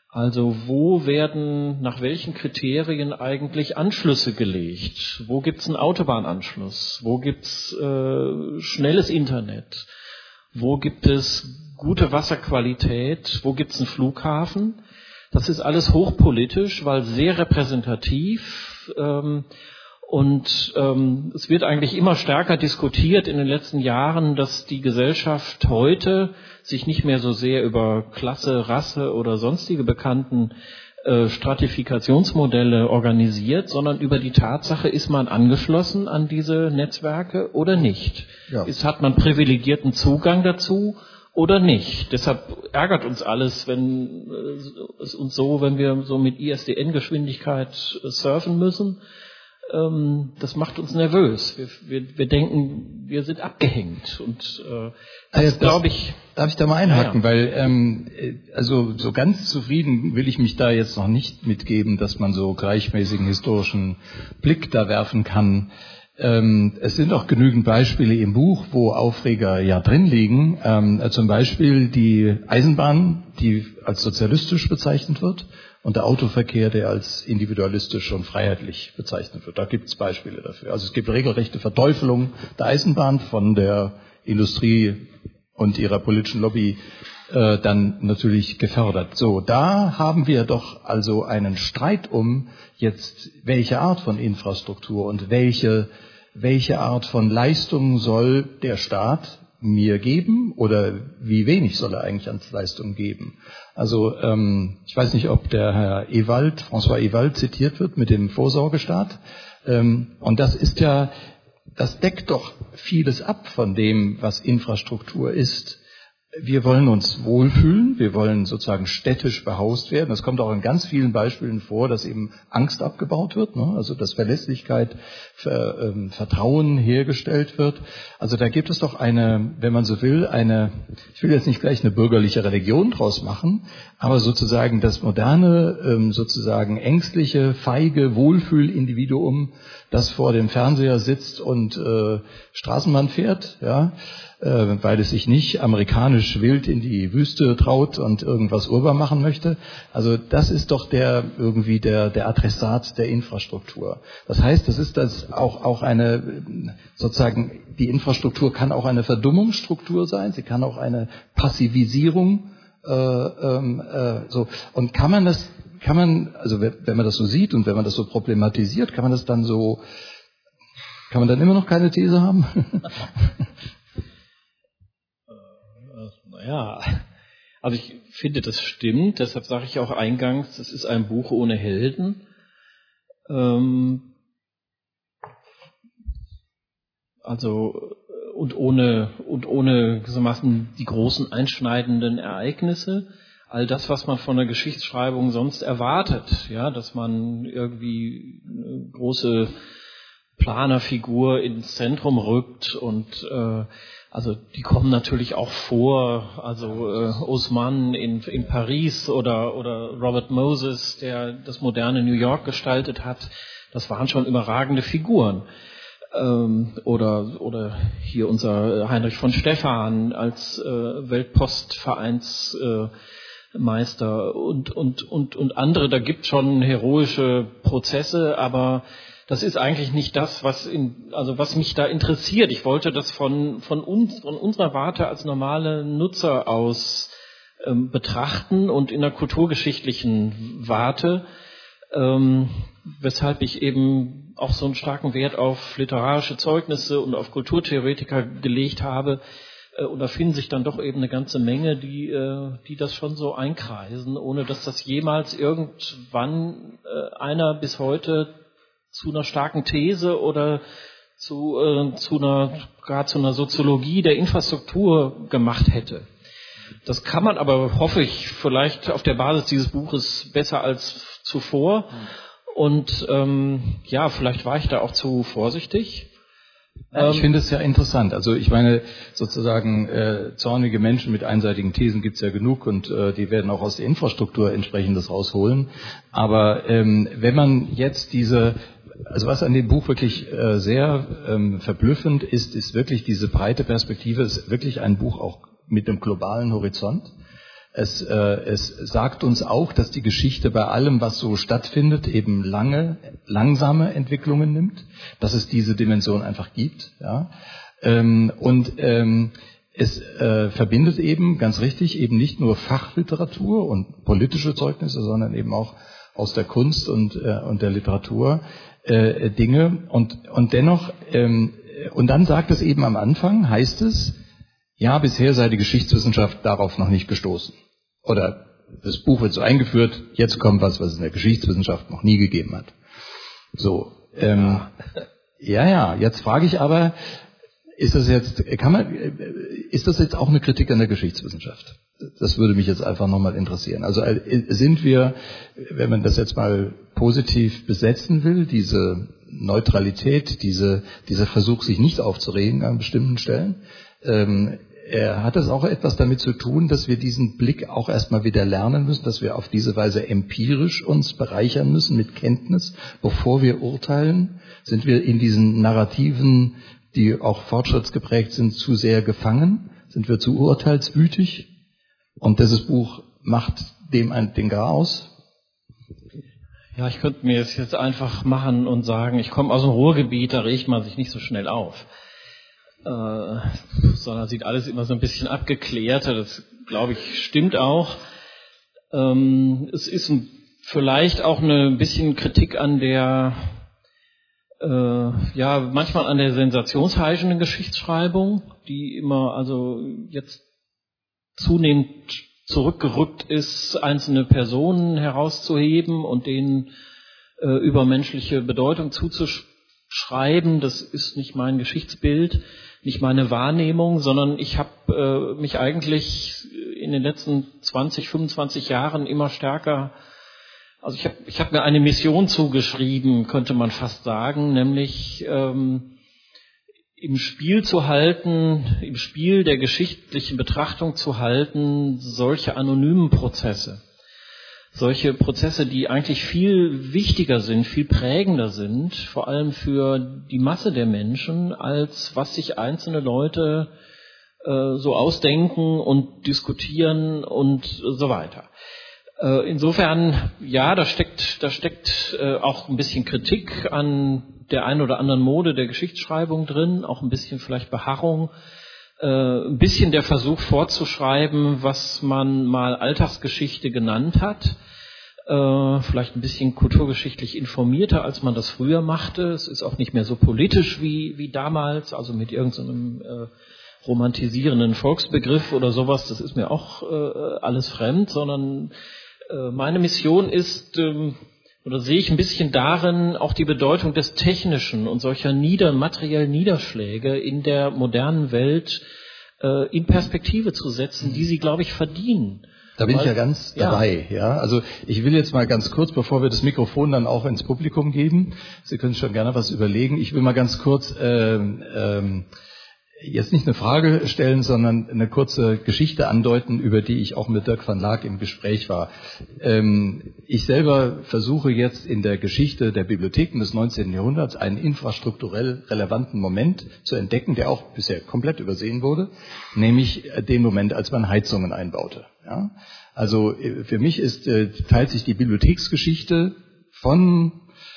Also wo werden nach welchen Kriterien eigentlich Anschlüsse gelegt? Wo gibt's einen Autobahnanschluss? Wo gibt's äh, schnelles Internet? Wo gibt es gute Wasserqualität? Wo gibt's einen Flughafen? Das ist alles hochpolitisch, weil sehr repräsentativ. Ähm, und ähm, es wird eigentlich immer stärker diskutiert in den letzten Jahren, dass die Gesellschaft heute sich nicht mehr so sehr über Klasse, Rasse oder sonstige bekannten äh, Stratifikationsmodelle organisiert, sondern über die Tatsache, ist man angeschlossen an diese Netzwerke oder nicht? Ja. Ist, hat man privilegierten Zugang dazu oder nicht? Deshalb ärgert uns alles, wenn äh, es uns so, wenn wir so mit I S D N-Geschwindigkeit äh, surfen müssen. Das macht uns nervös. Wir, wir, wir denken, wir sind abgehängt. Und äh, das, also, glaube ich... Darf ich da mal einhaken? Ja, ja. Weil ähm, also so ganz zufrieden will ich mich da jetzt noch nicht mitgeben, dass man so gleichmäßigen historischen Blick da werfen kann. Ähm, es sind auch genügend Beispiele im Buch, wo Aufreger ja drin liegen. Ähm, zum Beispiel die Eisenbahn, die als sozialistisch bezeichnet wird, und der Autoverkehr, der als individualistisch und freiheitlich bezeichnet wird. Da gibt es Beispiele dafür. Also es gibt regelrechte Verteufelung der Eisenbahn von der Industrie und ihrer politischen Lobby äh, dann natürlich gefördert. So, da haben wir doch also einen Streit um jetzt, welche Art von Infrastruktur und welche, welche Art von Leistung soll der Staat mir geben oder wie wenig soll er eigentlich an Leistung geben. Also ähm, ich weiß nicht, ob der Herr Ewald, François Ewald zitiert wird mit dem Vorsorgestaat. Ähm, und das ist ja, das deckt doch vieles ab von dem, was Infrastruktur ist. Wir wollen uns wohlfühlen, wir wollen sozusagen städtisch behaust werden. Das kommt auch in ganz vielen Beispielen vor, dass eben Angst abgebaut wird, ne? Also dass Verlässlichkeit, Ver, ähm, Vertrauen hergestellt wird. Also da gibt es doch eine, wenn man so will, eine, ich will jetzt nicht gleich eine bürgerliche Religion draus machen, aber sozusagen das moderne, ähm, sozusagen ängstliche, feige Wohlfühlindividuum, das vor dem Fernseher sitzt und äh, Straßenbahn fährt, ja, äh, weil es sich nicht amerikanisch wild in die Wüste traut und irgendwas urbar machen möchte. Also das ist doch der irgendwie der der Adressat der Infrastruktur. Das heißt, das ist das auch auch eine sozusagen die Infrastruktur kann auch eine Verdummungsstruktur sein. Sie kann auch eine Passivisierung äh, äh, so und kann man das Kann man, also wenn man das so sieht und wenn man das so problematisiert, kann man das dann so, kann man dann immer noch keine These haben? Naja, also ich finde, das stimmt, deshalb sage ich auch eingangs, das ist ein Buch ohne Helden. Ähm, also und ohne und ohne gewissermaßen die großen einschneidenden Ereignisse. All das, was man von der Geschichtsschreibung sonst erwartet, ja, dass man irgendwie eine große Planerfigur ins Zentrum rückt und äh, also die kommen natürlich auch vor, also äh, Haussmann in, in Paris oder oder Robert Moses, der das moderne New York gestaltet hat, das waren schon überragende Figuren. Ähm, oder oder hier unser Heinrich von Stephan als äh, Weltpostvereins äh, Meister und, und, und, und andere, da gibt schon heroische Prozesse, aber das ist eigentlich nicht das, was in, also was mich da interessiert. Ich wollte das von, von uns, von unserer Warte als normale Nutzer aus ähm, betrachten und in der kulturgeschichtlichen Warte, ähm, weshalb ich eben auch so einen starken Wert auf literarische Zeugnisse und auf Kulturtheoretiker gelegt habe. Und da finden sich dann doch eben eine ganze Menge, die, die das schon so einkreisen, ohne dass das jemals irgendwann einer bis heute zu einer starken These oder zu, zu einer, gar zu einer Soziologie der Infrastruktur gemacht hätte. Das kann man aber, hoffe ich, vielleicht auf der Basis dieses Buches besser als zuvor. Und ähm, ja, vielleicht war ich da auch zu vorsichtig. Ja, ich finde es ja interessant. Also ich meine, sozusagen äh, zornige Menschen mit einseitigen Thesen gibt's ja genug und äh, die werden auch aus der Infrastruktur entsprechendes rausholen. Aber ähm, wenn man jetzt diese, also was an dem Buch wirklich äh, sehr ähm, verblüffend ist, ist wirklich diese breite Perspektive, ist wirklich ein Buch auch mit einem globalen Horizont. Es, äh, es sagt uns auch, dass die Geschichte bei allem, was so stattfindet, eben lange, langsame Entwicklungen nimmt, dass es diese Dimension einfach gibt. Ja? Ähm, und ähm, es äh, verbindet eben, ganz richtig, eben nicht nur Fachliteratur und politische Zeugnisse, sondern eben auch aus der Kunst und, äh, und der Literatur äh, Dinge. Und, und dennoch, ähm, und dann sagt es eben am Anfang, heißt es, ja, bisher sei die Geschichtswissenschaft darauf noch nicht gestoßen. Oder das Buch wird so eingeführt, jetzt kommt was, was es in der Geschichtswissenschaft noch nie gegeben hat. So, ähm, ja, ja, jetzt frage ich aber, ist das jetzt, kann man, ist das jetzt auch eine Kritik an der Geschichtswissenschaft? Das würde mich jetzt einfach nochmal interessieren. Also sind wir, wenn man das jetzt mal positiv besetzen will, diese Neutralität, diese, dieser Versuch, sich nicht aufzuregen an bestimmten Stellen, ähm, Er hat es auch etwas damit zu tun, dass wir diesen Blick auch erstmal wieder lernen müssen, dass wir auf diese Weise empirisch uns bereichern müssen mit Kenntnis, bevor wir urteilen. Sind wir in diesen Narrativen, die auch fortschrittsgeprägt sind, zu sehr gefangen? Sind wir zu urteilswütig? Und dieses Buch macht dem ein Ding aus? Ja, ich könnte mir es jetzt einfach machen und sagen, ich komme aus dem Ruhrgebiet, da regt man sich nicht so schnell auf. Äh, sondern sieht alles immer so ein bisschen abgeklärter. Das, glaube ich, stimmt auch. Ähm, es ist ein, vielleicht auch eine ein bisschen Kritik an der, äh, ja, manchmal an der sensationsheischenden Geschichtsschreibung, die immer also jetzt zunehmend zurückgerückt ist, einzelne Personen herauszuheben und denen äh, übermenschliche Bedeutung zuzuschreiben. Das ist nicht mein Geschichtsbild, nicht meine Wahrnehmung, sondern ich habe äh, mich eigentlich in den letzten zwanzig, fünfundzwanzig Jahren immer stärker, also ich habe ich hab mir eine Mission zugeschrieben, könnte man fast sagen, nämlich ähm, im Spiel zu halten, im Spiel der geschichtlichen Betrachtung zu halten, solche anonymen Prozesse. Solche Prozesse, die eigentlich viel wichtiger sind, viel prägender sind, vor allem für die Masse der Menschen, als was sich einzelne Leute äh, so ausdenken und diskutieren und so weiter. Äh, insofern, ja, da steckt, da steckt äh, auch ein bisschen Kritik an der einen oder anderen Mode der Geschichtsschreibung drin, auch ein bisschen vielleicht Beharrung, äh, ein bisschen der Versuch vorzuschreiben, was man mal Alltagsgeschichte genannt hat, äh, vielleicht ein bisschen kulturgeschichtlich informierter, als man das früher machte. Es ist auch nicht mehr so politisch wie, wie damals, also mit irgendeinem äh, romantisierenden Volksbegriff oder sowas, das ist mir auch äh, alles fremd, sondern äh, meine Mission ist, ähm, oder sehe ich ein bisschen darin auch die Bedeutung des Technischen und solcher nieder, materiellen Niederschläge in der modernen Welt äh, in Perspektive zu setzen, die sie, glaube ich, verdienen. Da bin Weil, ich ja ganz dabei. Ja. ja. Also ich will jetzt mal ganz kurz, bevor wir das Mikrofon dann auch ins Publikum geben, Sie können schon gerne was überlegen, ich will mal ganz kurz ähm, ähm, jetzt nicht eine Frage stellen, sondern eine kurze Geschichte andeuten, über die ich auch mit Dirk van Laak im Gespräch war. Ähm, ich selber versuche jetzt in der Geschichte der Bibliotheken des neunzehnten Jahrhunderts einen infrastrukturell relevanten Moment zu entdecken, der auch bisher komplett übersehen wurde, nämlich den Moment, als man Heizungen einbaute. Ja? Also für mich ist, äh, teilt sich die Bibliotheksgeschichte von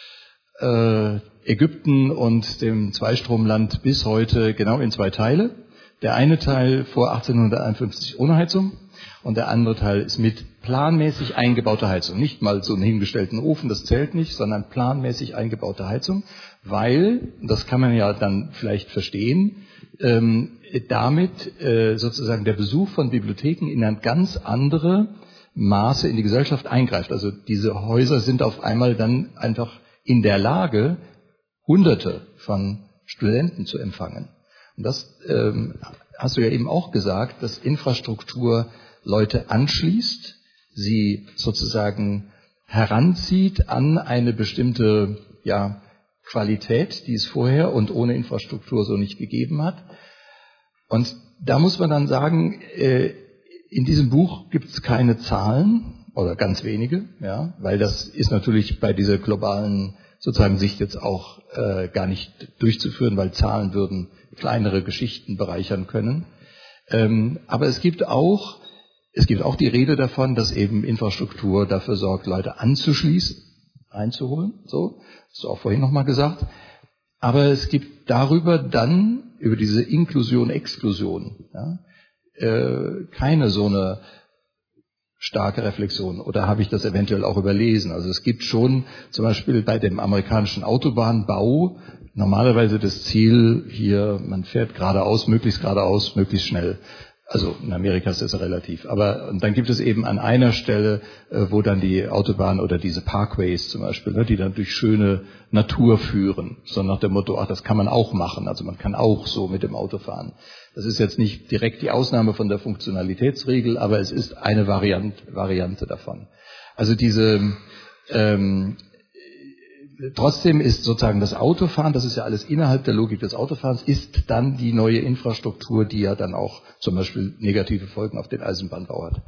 äh, Ägypten und dem Zweistromland bis heute genau in zwei Teile. Der eine Teil vor achtzehnhunderteinundfünfzig ohne Heizung und der andere Teil ist mit planmäßig eingebauter Heizung. Nicht mal so einen hingestellten Ofen, das zählt nicht, sondern planmäßig eingebaute Heizung, weil, das kann man ja dann vielleicht verstehen, ähm, damit äh, sozusagen der Besuch von Bibliotheken in ein ganz andere Maße in die Gesellschaft eingreift. Also diese Häuser sind auf einmal dann einfach in der Lage, Hunderte von Studenten zu empfangen. Und das ähm, hast du ja eben auch gesagt, dass Infrastruktur Leute anschließt, sie sozusagen heranzieht an eine bestimmte ja, Qualität, die es vorher und ohne Infrastruktur so nicht gegeben hat. Und da muss man dann sagen, äh, in diesem Buch gibt es keine Zahlen oder ganz wenige, ja, weil das ist natürlich bei dieser globalen sozusagen Sicht jetzt auch äh, gar nicht durchzuführen, weil Zahlen würden kleinere Geschichten bereichern können. Ähm, aber es gibt auch Es gibt auch die Rede davon, dass eben Infrastruktur dafür sorgt, Leute anzuschließen, einzuholen, so, hast du auch vorhin nochmal gesagt. Aber es gibt darüber dann, über diese Inklusion, Exklusion, ja, äh, keine so eine starke Reflexion. Oder habe ich das eventuell auch überlesen? Also es gibt schon zum Beispiel bei dem amerikanischen Autobahnbau normalerweise das Ziel hier, man fährt geradeaus, möglichst geradeaus, möglichst schnell. Also in Amerika ist das relativ. Aber und dann gibt es eben an einer Stelle, äh, wo dann die Autobahn oder diese Parkways zum Beispiel, ne, die dann durch schöne Natur führen. So nach dem Motto, ach, das kann man auch machen. Also man kann auch so mit dem Auto fahren. Das ist jetzt nicht direkt die Ausnahme von der Funktionalitätsregel, aber es ist eine Variante, Variante davon. Also diese ähm, Trotzdem ist sozusagen das Autofahren, das ist ja alles innerhalb der Logik des Autofahrens, ist dann die neue Infrastruktur, die ja dann auch zum Beispiel negative Folgen auf den Eisenbahnbau hat.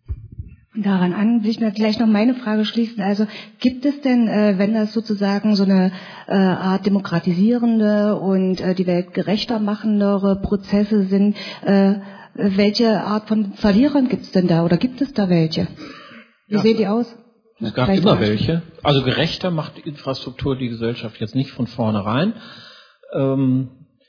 Daran an will ich mir gleich noch meine Frage schließen. Also gibt es denn, äh, wenn das sozusagen so eine äh, Art demokratisierende und äh, die Welt gerechter machendere Prozesse sind, äh, welche Art von Verlierern gibt es denn da oder gibt es da welche? Wie ja. sehen die aus? Es gab immer welche. Also gerechter macht die Infrastruktur die Gesellschaft jetzt nicht von vornherein. Ähm,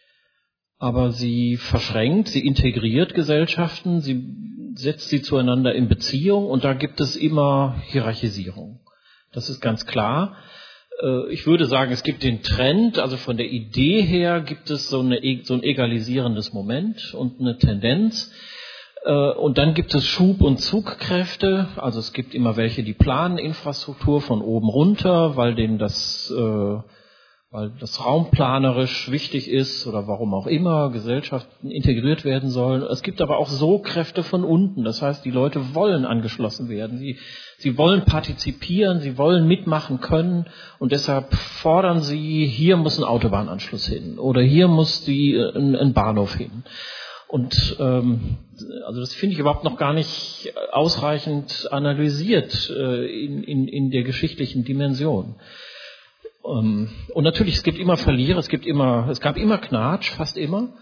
aber sie verschränkt, sie integriert Gesellschaften, sie setzt sie zueinander in Beziehung und da gibt es immer Hierarchisierung. Das ist ganz klar. Äh, ich würde sagen, es gibt den Trend, also von der Idee her gibt es so, eine, so ein egalisierendes Moment und eine Tendenz. Und dann gibt es Schub- und Zugkräfte, also es gibt immer welche, die planen Infrastruktur von oben runter, weil denen das, äh, weil das raumplanerisch wichtig ist oder warum auch immer Gesellschaften integriert werden sollen. Es gibt aber auch so Kräfte von unten, das heißt, die Leute wollen angeschlossen werden, sie, sie wollen partizipieren, sie wollen mitmachen können und deshalb fordern sie, hier muss ein Autobahnanschluss hin oder hier muss die, ein, ein Bahnhof hin. Und ähm, also das finde ich überhaupt noch gar nicht ausreichend analysiert äh, in, in, in der geschichtlichen Dimension. Ähm, und natürlich, es gibt immer Verlierer, es gibt immer, es gab immer Knatsch, fast immer.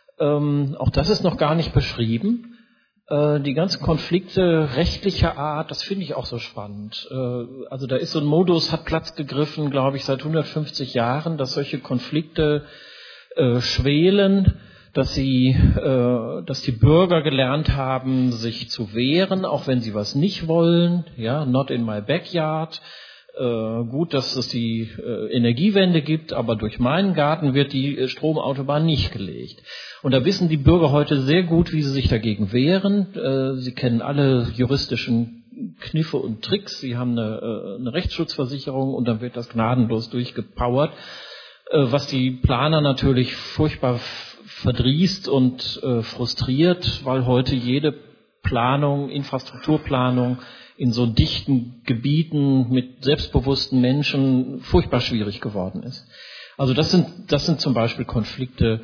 Ähm, auch das ist noch gar nicht beschrieben. Äh, die ganzen Konflikte rechtlicher Art, das finde ich auch so spannend. Äh, also da ist so ein Modus, hat Platz gegriffen, glaube ich, seit hundertfünfzig Jahren, dass solche Konflikte äh, schwelen, dass sie, äh, dass die Bürger gelernt haben, sich zu wehren, auch wenn sie was nicht wollen, ja, not in my backyard. Äh, gut, dass es die äh, Energiewende gibt, aber durch meinen Garten wird die äh, Stromautobahn nicht gelegt. Und da wissen die Bürger heute sehr gut, wie sie sich dagegen wehren. Äh, sie kennen alle juristischen Kniffe und Tricks. Sie haben eine, äh, eine Rechtsschutzversicherung und dann wird das gnadenlos durchgepowert, äh, was die Planer natürlich furchtbar verdrießt und äh, frustriert, weil heute jede Planung, Infrastrukturplanung in so dichten Gebieten mit selbstbewussten Menschen furchtbar schwierig geworden ist. Also das sind, das sind zum Beispiel Konflikte.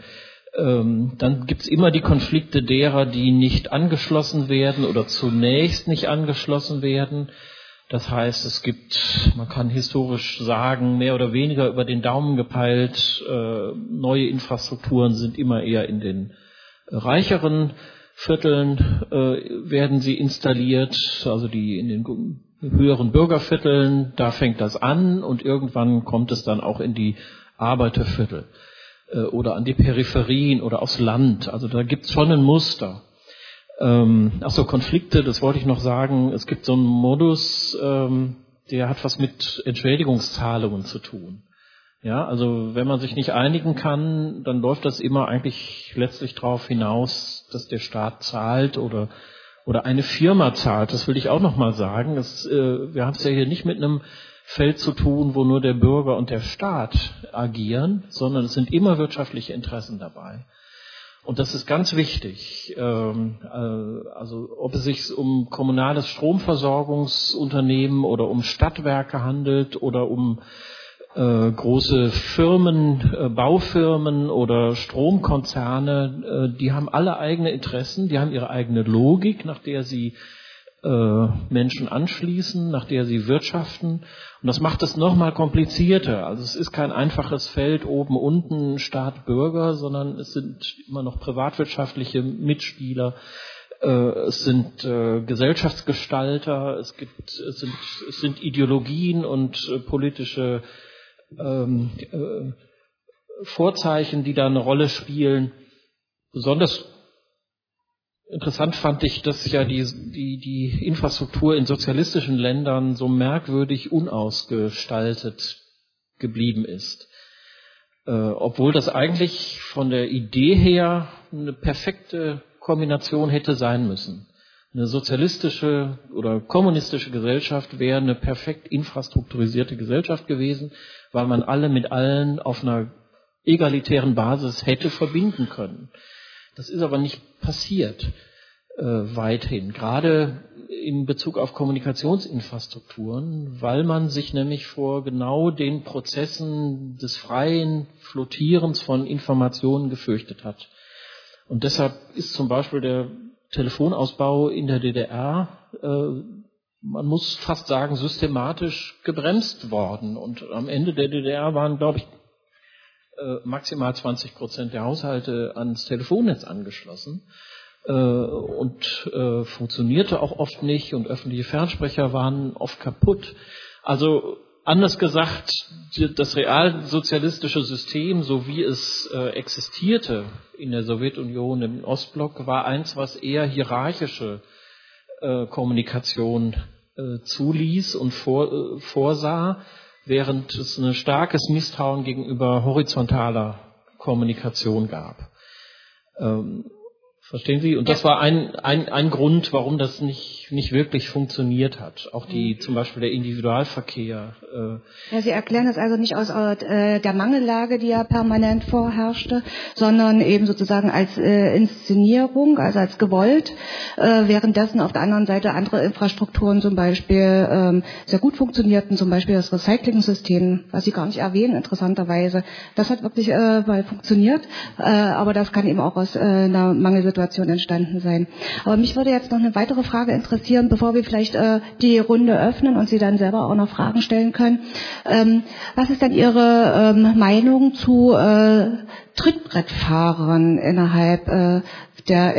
Ähm, dann gibt's immer die Konflikte derer, die nicht angeschlossen werden oder zunächst nicht angeschlossen werden. Das heißt, es gibt, man kann historisch sagen, mehr oder weniger über den Daumen gepeilt, äh, neue Infrastrukturen sind immer eher in den reicheren Vierteln äh, werden sie installiert, also die in den höheren Bürgervierteln, da fängt das an und irgendwann kommt es dann auch in die Arbeiterviertel äh, oder an die Peripherien oder aufs Land. Also da gibt es schon ein Muster. Ähm, ach so, Konflikte, das wollte ich noch sagen. Es gibt so einen Modus, ähm, der hat was mit Entschädigungszahlungen zu tun. Ja, also wenn man sich nicht einigen kann, dann läuft das immer eigentlich letztlich darauf hinaus, dass der Staat zahlt oder oder eine Firma zahlt. Das will ich auch noch mal sagen. Das, äh, wir haben es ja hier nicht mit einem Feld zu tun, wo nur der Bürger und der Staat agieren, sondern es sind immer wirtschaftliche Interessen dabei. Und das ist ganz wichtig. Ähm, äh, also ob es sich um kommunales Stromversorgungsunternehmen oder um Stadtwerke handelt oder um äh, große Firmen, äh, Baufirmen oder Stromkonzerne, äh, die haben alle eigene Interessen, die haben ihre eigene Logik, nach der sie äh, Menschen anschließen, nach der sie wirtschaften. Und das macht es nochmal komplizierter. Also es ist kein einfaches Feld oben, unten, Staat, Bürger, sondern es sind immer noch privatwirtschaftliche Mitspieler. Es sind äh, Gesellschaftsgestalter, es gibt, es sind, es sind Ideologien und äh, politische ähm, äh, Vorzeichen, die da eine Rolle spielen. Besonders interessant fand ich, dass ja die, die, die Infrastruktur in sozialistischen Ländern so merkwürdig unausgestaltet geblieben ist. Äh, obwohl das eigentlich von der Idee her eine perfekte Kombination hätte sein müssen. Eine sozialistische oder kommunistische Gesellschaft wäre eine perfekt infrastrukturisierte Gesellschaft gewesen, weil man alle mit allen auf einer egalitären Basis hätte verbinden können. Das ist aber nicht passiert äh, weithin, gerade in Bezug auf Kommunikationsinfrastrukturen, weil man sich nämlich vor genau den Prozessen des freien Flottierens von Informationen gefürchtet hat. Und deshalb ist zum Beispiel der Telefonausbau in der D D R, äh, man muss fast sagen, systematisch gebremst worden. Und am Ende der D D R waren, glaube ich, äh, maximal zwanzig Prozent der Haushalte ans Telefonnetz angeschlossen. Äh, und äh, funktionierte auch oft nicht und öffentliche Fernsprecher waren oft kaputt. Also anders gesagt, das realsozialistische System, so wie es äh, existierte in der Sowjetunion, im Ostblock, war eins, was eher hierarchische äh, Kommunikation äh, zuließ und vor, äh, vorsah, während es ein starkes Misstrauen gegenüber horizontaler Kommunikation gab. Ähm, Verstehen Sie? Und das war ein, ein, ein Grund, warum das nicht, nicht wirklich funktioniert hat. Auch die, zum Beispiel der Individualverkehr. Äh ja, Sie erklären das also nicht aus äh, der Mangellage, die ja permanent vorherrschte, sondern eben sozusagen als äh, Inszenierung, also als gewollt, äh, währenddessen auf der anderen Seite andere Infrastrukturen zum Beispiel ähm, sehr gut funktionierten, zum Beispiel das Recycling-System, was Sie gar nicht erwähnen, interessanterweise. Das hat wirklich äh, mal funktioniert, äh, aber das kann eben auch aus äh, einer Mangelsituation entstanden sein. Aber mich würde jetzt noch eine weitere Frage interessieren, bevor wir vielleicht äh, die Runde öffnen und Sie dann selber auch noch Fragen stellen können. Ähm, was ist denn Ihre ähm, Meinung zu äh, Trittbrettfahrern innerhalb äh, der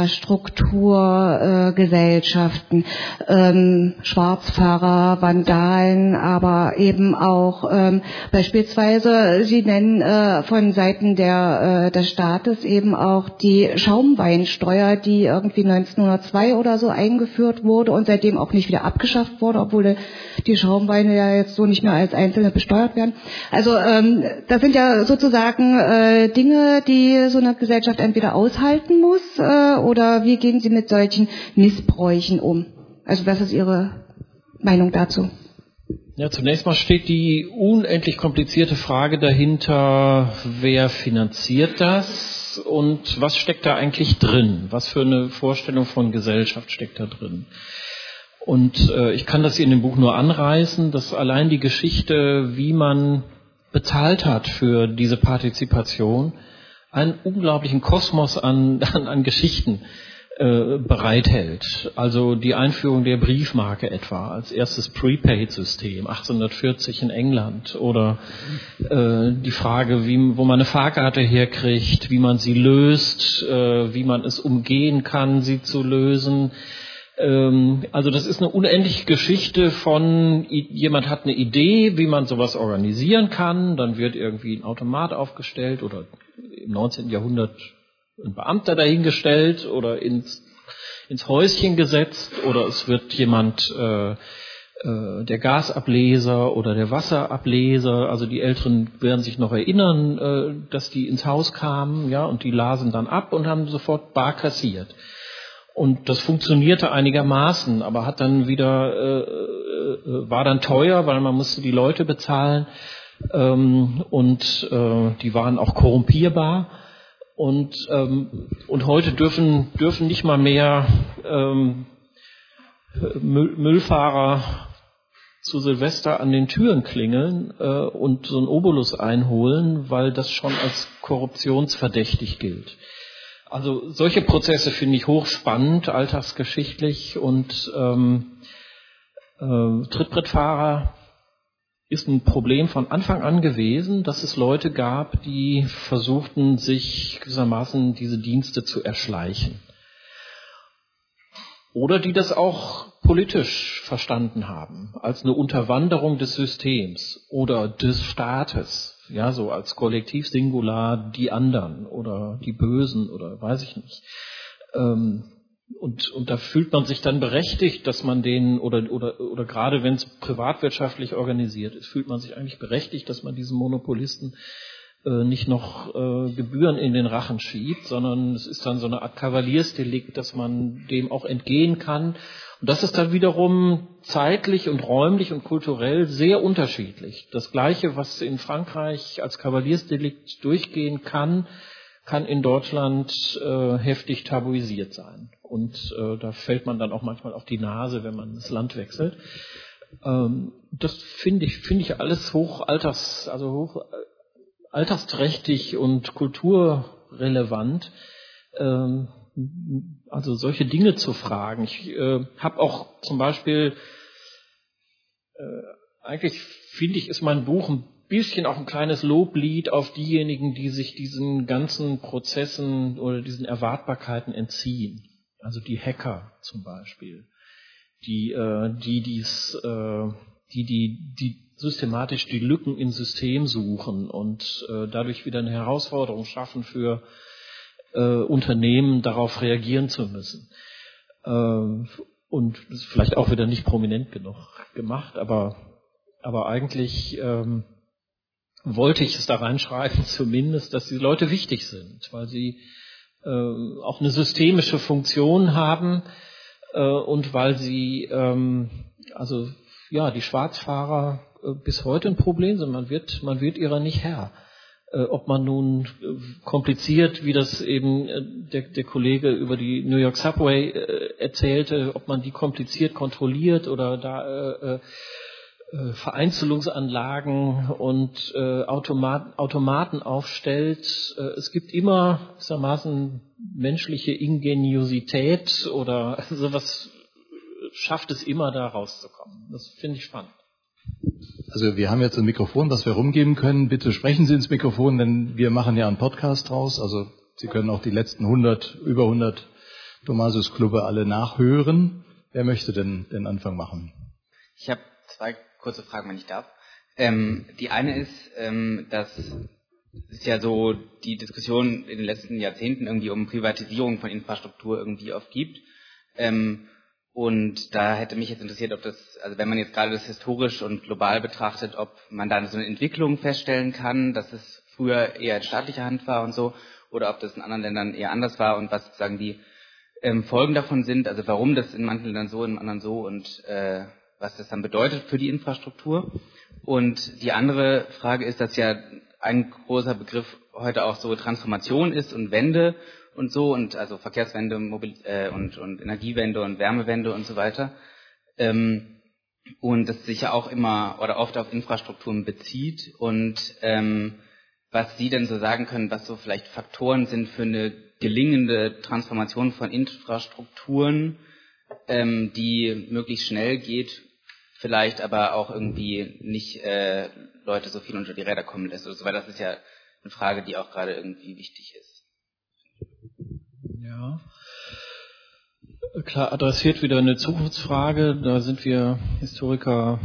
Infrastrukturgesellschaften, äh, ähm, Schwarzfahrer, Vandalen, aber eben auch ähm, beispielsweise, Sie nennen äh, von Seiten der, äh, des Staates eben auch die Schaumweinsteuer, die irgendwie neunzehnhundertzwei oder so eingeführt wurde und seitdem auch nicht wieder abgeschafft wurde, obwohl die Schaumweine ja jetzt so nicht mehr als einzelne besteuert werden. Also ähm, das sind ja sozusagen äh, Dinge, die so eine Gesellschaft entweder aushalten muss, äh, oder wie gehen Sie mit solchen Missbräuchen um? Also was ist Ihre Meinung dazu? Ja, zunächst mal steht die unendlich komplizierte Frage dahinter, wer finanziert das und was steckt da eigentlich drin? Was für eine Vorstellung von Gesellschaft steckt da drin? Und äh, ich kann das in dem Buch nur anreißen, dass allein die Geschichte, wie man bezahlt hat für diese Partizipation, einen unglaublichen Kosmos an, an, an Geschichten äh, bereithält. Also die Einführung der Briefmarke etwa als erstes Prepaid-System achtzehnhundertvierzig in England oder äh, die Frage, wie, wo man eine Fahrkarte herkriegt, wie man sie löst, äh, wie man es umgehen kann, sie zu lösen. Ähm, also das ist eine unendliche Geschichte von, jemand hat eine Idee, wie man sowas organisieren kann, dann wird irgendwie ein Automat aufgestellt oder im neunzehnten Jahrhundert ein Beamter dahingestellt oder ins, ins Häuschen gesetzt oder es wird jemand, äh, äh, der Gasableser oder der Wasserableser, also die Älteren werden sich noch erinnern, äh, dass die ins Haus kamen, ja, und die lasen dann ab und haben sofort bar kassiert. Und das funktionierte einigermaßen, aber hat dann wieder, äh, äh, war dann teuer, weil man musste die Leute bezahlen. Ähm, und äh, die waren auch korrumpierbar und ähm, und heute dürfen dürfen nicht mal mehr ähm, Müll, Müllfahrer zu Silvester an den Türen klingeln äh, und so einen Obolus einholen, weil das schon als korruptionsverdächtig gilt. Also solche Prozesse finde ich hochspannend, alltagsgeschichtlich und ähm, äh, Trittbrettfahrer ist ein Problem von Anfang an gewesen, dass es Leute gab, die versuchten, sich gewissermaßen diese Dienste zu erschleichen. oder die das auch politisch verstanden haben, als eine Unterwanderung des Systems oder des Staates, ja, so als Kollektivsingular die anderen oder die Bösen oder weiß ich nicht. Ähm, und, und da fühlt man sich dann berechtigt, dass man den, oder, oder, oder gerade wenn es privatwirtschaftlich organisiert ist, fühlt man sich eigentlich berechtigt, dass man diesen Monopolisten äh, nicht noch äh, Gebühren in den Rachen schiebt, sondern es ist dann so eine Art Kavaliersdelikt, dass man dem auch entgehen kann. Und das ist dann wiederum zeitlich und räumlich und kulturell sehr unterschiedlich. Das Gleiche, was in Frankreich als Kavaliersdelikt durchgehen kann, kann in Deutschland äh, heftig tabuisiert sein. Und äh, da fällt man dann auch manchmal auf die Nase, wenn man das Land wechselt. Ähm, das finde ich, finde ich alles hoch alters, also hoch äh, altersträchtig und kulturrelevant. Ähm, also solche Dinge zu fragen. Ich äh, habe auch zum Beispiel, äh, eigentlich finde ich, ist mein Buch ein bisschen auch ein kleines Loblied auf diejenigen, die sich diesen ganzen Prozessen oder diesen Erwartbarkeiten entziehen. Also die Hacker zum Beispiel, die, äh, die dies, äh, die, die, die systematisch die Lücken im System suchen und äh, dadurch wieder eine Herausforderung schaffen für äh, Unternehmen, darauf reagieren zu müssen. Äh, und das ist vielleicht auch wieder nicht prominent genug gemacht, aber, aber eigentlich ähm, wollte ich es da reinschreiben, zumindest, dass die Leute wichtig sind, weil sie äh, auch eine systemische Funktion haben äh, und weil sie, ähm, also ja, die Schwarzfahrer äh, bis heute ein Problem sind. Man wird, man wird ihrer nicht Herr. Äh, ob man nun äh, kompliziert, wie das eben äh, der, der Kollege über die New York Subway äh, erzählte, ob man die kompliziert kontrolliert oder da äh, äh, Vereinzelungsanlagen und äh, Automat, Automaten aufstellt. Äh, es gibt immer gewissermaßen menschliche Ingeniosität oder sowas schafft es immer, da rauszukommen. Das finde ich spannend. Also wir haben jetzt ein Mikrofon, das wir rumgeben können. Bitte sprechen Sie ins Mikrofon, denn wir machen ja einen Podcast draus. Also Sie können auch die letzten hundert, über hundert Thomasius-Clubbe alle nachhören. Wer möchte denn den Anfang machen? Ich habe zwei kurze Fragen, wenn ich darf. Ähm, die eine ist, ähm, dass es ja so die Diskussion in den letzten Jahrzehnten irgendwie um Privatisierung von Infrastruktur irgendwie oft gibt. Ähm, und da hätte mich jetzt interessiert, ob das, also wenn man jetzt gerade das historisch und global betrachtet, ob man da so eine Entwicklung feststellen kann, dass es früher eher in staatlicher Hand war und so, oder ob das in anderen Ländern eher anders war und was sozusagen die ähm, Folgen davon sind, also warum das in manchen Ländern so, in anderen so und äh, was das dann bedeutet für die Infrastruktur. Und die andere Frage ist, dass ja ein großer Begriff heute auch so Transformation ist und Wende und so, und also Verkehrswende Mobil- äh, und, und Energiewende und Wärmewende und so weiter. Ähm, und das sich ja auch immer oder oft auf Infrastrukturen bezieht. Und ähm, was Sie denn so sagen können, was so vielleicht Faktoren sind für eine gelingende Transformation von Infrastrukturen, ähm, die möglichst schnell geht, vielleicht aber auch irgendwie nicht äh, Leute so viel unter die Räder kommen lässt oder so, weil das ist ja eine Frage, die auch gerade irgendwie wichtig ist. Ja, klar, adressiert wieder eine Zukunftsfrage. Da sind wir Historiker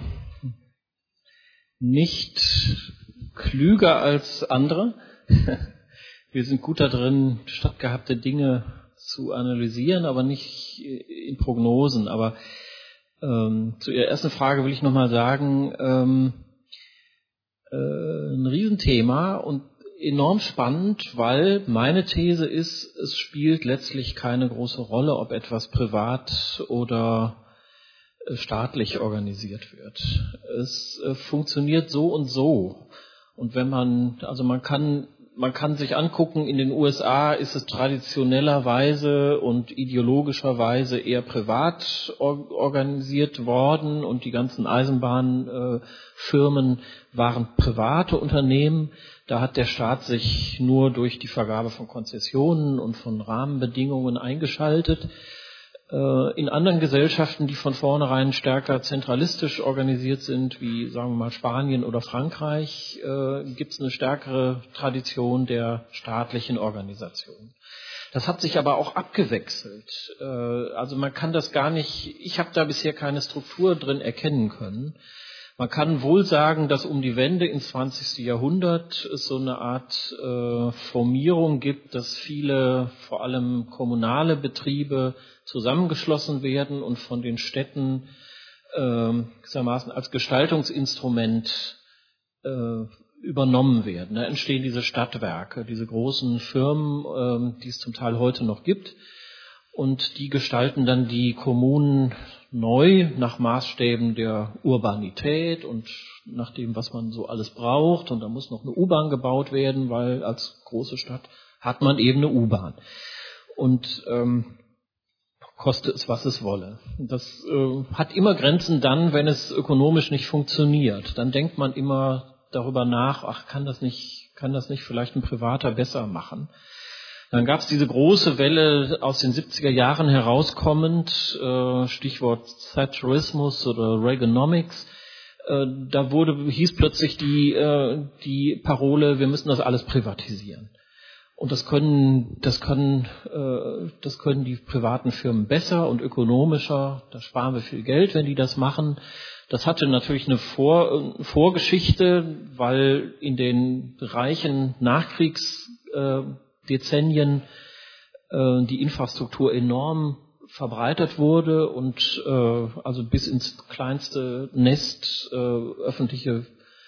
nicht klüger als andere. Wir sind gut da drin, stattgehabte Dinge zu analysieren, aber nicht in Prognosen. Aber ähm, zu Ihrer ersten Frage will ich nochmal sagen, ähm, äh, ein Riesenthema und enorm spannend, weil meine These ist, es spielt letztlich keine große Rolle, ob etwas privat oder staatlich organisiert wird. Es äh, funktioniert so und so. Und wenn man, also man kann Man kann sich angucken, in den U S A ist es traditionellerweise und ideologischerweise eher privat or- organisiert worden und die ganzen Eisenbahnfirmen äh, waren private Unternehmen. Da hat der Staat sich nur durch die Vergabe von Konzessionen und von Rahmenbedingungen eingeschaltet. In anderen Gesellschaften, die von vornherein stärker zentralistisch organisiert sind, wie sagen wir mal Spanien oder Frankreich, äh, gibt es eine stärkere Tradition der staatlichen Organisation. Das hat sich aber auch abgewechselt. Also man kann das gar nicht, ich habe da bisher keine Struktur drin erkennen können. Man kann wohl sagen, dass um die Wende ins zwanzigsten Jahrhundert es so eine Art äh, Formierung gibt, dass viele, vor allem kommunale Betriebe zusammengeschlossen werden und von den Städten äh, gewissermaßen als Gestaltungsinstrument äh, übernommen werden. Da entstehen diese Stadtwerke, diese großen Firmen, äh, die es zum Teil heute noch gibt. Und die gestalten dann die Kommunen neu nach Maßstäben der Urbanität und nach dem, was man so alles braucht. Und da muss noch eine U-Bahn gebaut werden, weil als große Stadt hat man eben eine U-Bahn. Und ähm, koste es, was es wolle. Das äh, hat immer Grenzen dann, wenn es ökonomisch nicht funktioniert. Dann denkt man immer darüber nach, ach, kann das nicht, kann das nicht vielleicht ein Privater besser machen? Dann gab es diese große Welle aus den siebziger Jahren herauskommend, äh, Stichwort Thatcherismus oder Reaganomics. Äh, da wurde hieß plötzlich die äh, die Parole, wir müssen das alles privatisieren. Und das können das können äh, das können die privaten Firmen besser und ökonomischer. Da sparen wir viel Geld, wenn die das machen. Das hatte natürlich eine Vor, Vorgeschichte, weil in den reichen Nachkriegs äh, Dezennien äh, die Infrastruktur enorm verbreitert wurde und äh, also bis ins kleinste Nest äh, öffentliche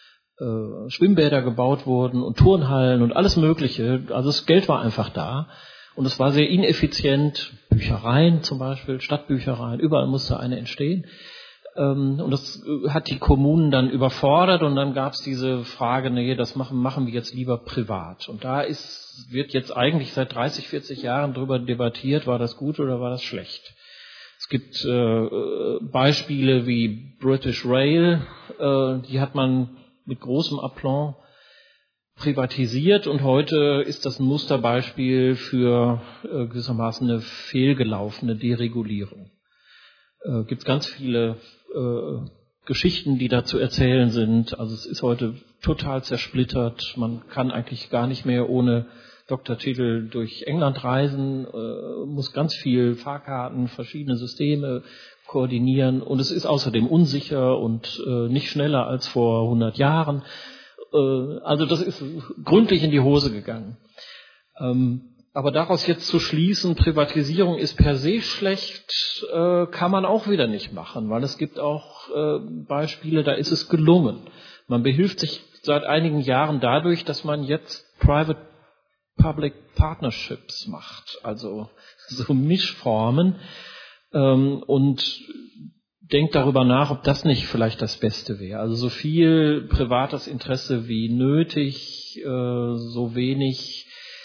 äh, Schwimmbäder gebaut wurden und Turnhallen und alles Mögliche. Also das Geld war einfach da und es war sehr ineffizient. Büchereien zum Beispiel, Stadtbüchereien, überall musste eine entstehen. Und das hat die Kommunen dann überfordert und dann gab es diese Frage, nee, das machen, machen wir jetzt lieber privat. Und da ist, wird jetzt eigentlich seit dreißig, vierzig Jahren drüber debattiert, war das gut oder war das schlecht. Es gibt äh, Beispiele wie British Rail, äh, die hat man mit großem Aplomb privatisiert und heute ist das ein Musterbeispiel für äh, gewissermaßen eine fehlgelaufene Deregulierung. Äh, gibt es ganz viele äh, Geschichten, die da zu erzählen sind. Also es ist heute total zersplittert. Man kann eigentlich gar nicht mehr ohne Doktortitel durch England reisen, äh, muss ganz viel Fahrkarten, verschiedene Systeme koordinieren und es ist außerdem unsicher und äh, nicht schneller als vor hundert Jahren. Äh, also das ist gründlich in die Hose gegangen. Ähm, Aber daraus jetzt zu schließen, Privatisierung ist per se schlecht, äh, kann man auch wieder nicht machen, weil es gibt auch äh, Beispiele, da ist es gelungen. Man behilft sich seit einigen Jahren dadurch, dass man jetzt Private-Public Partnerships macht, also so Mischformen ähm, und denkt darüber nach, ob das nicht vielleicht das Beste wäre. Also so viel privates Interesse wie nötig, äh, so wenig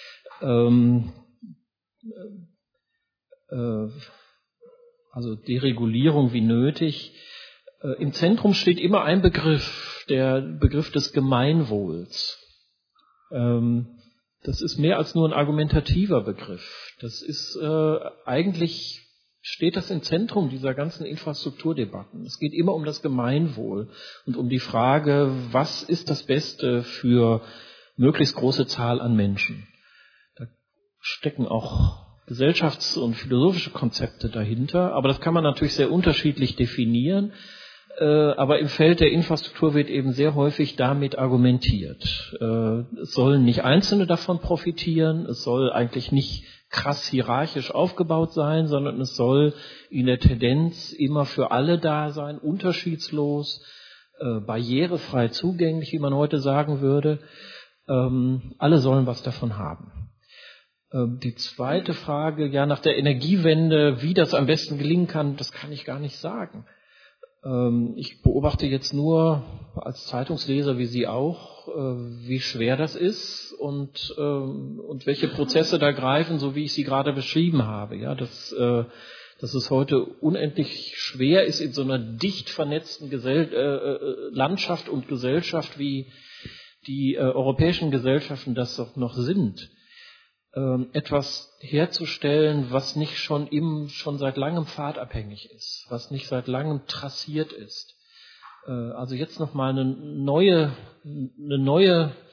Ähm, äh, also Deregulierung wie nötig. Äh, Im Zentrum steht immer ein Begriff, der Begriff des Gemeinwohls. Ähm, das ist mehr als nur ein argumentativer Begriff. Das ist äh, eigentlich steht das im Zentrum dieser ganzen Infrastrukturdebatten. Es geht immer um das Gemeinwohl und um die Frage, was ist das Beste für möglichst große Zahl an Menschen. Stecken auch gesellschafts- und philosophische Konzepte dahinter, aber das kann man natürlich sehr unterschiedlich definieren, äh, aber im Feld der Infrastruktur wird eben sehr häufig damit argumentiert. Äh, es sollen nicht Einzelne davon profitieren, es soll eigentlich nicht krass hierarchisch aufgebaut sein, sondern es soll in der Tendenz immer für alle da sein, unterschiedslos, äh, barrierefrei zugänglich, wie man heute sagen würde. Ähm, alle sollen was davon haben. Die zweite Frage, ja, nach der Energiewende, wie das am besten gelingen kann, das kann ich gar nicht sagen. Ich beobachte jetzt nur als Zeitungsleser, wie Sie auch, wie schwer das ist und, und welche Prozesse da greifen, so wie ich sie gerade beschrieben habe. Ja, dass, dass es heute unendlich schwer ist, in so einer dicht vernetzten Gesell- äh, Landschaft und Gesellschaft, wie die äh, europäischen Gesellschaften das doch noch sind, etwas herzustellen, was nicht schon im, schon seit langem pfadabhängig ist, was nicht seit langem trassiert ist. Also jetzt nochmal eine neue, eine neue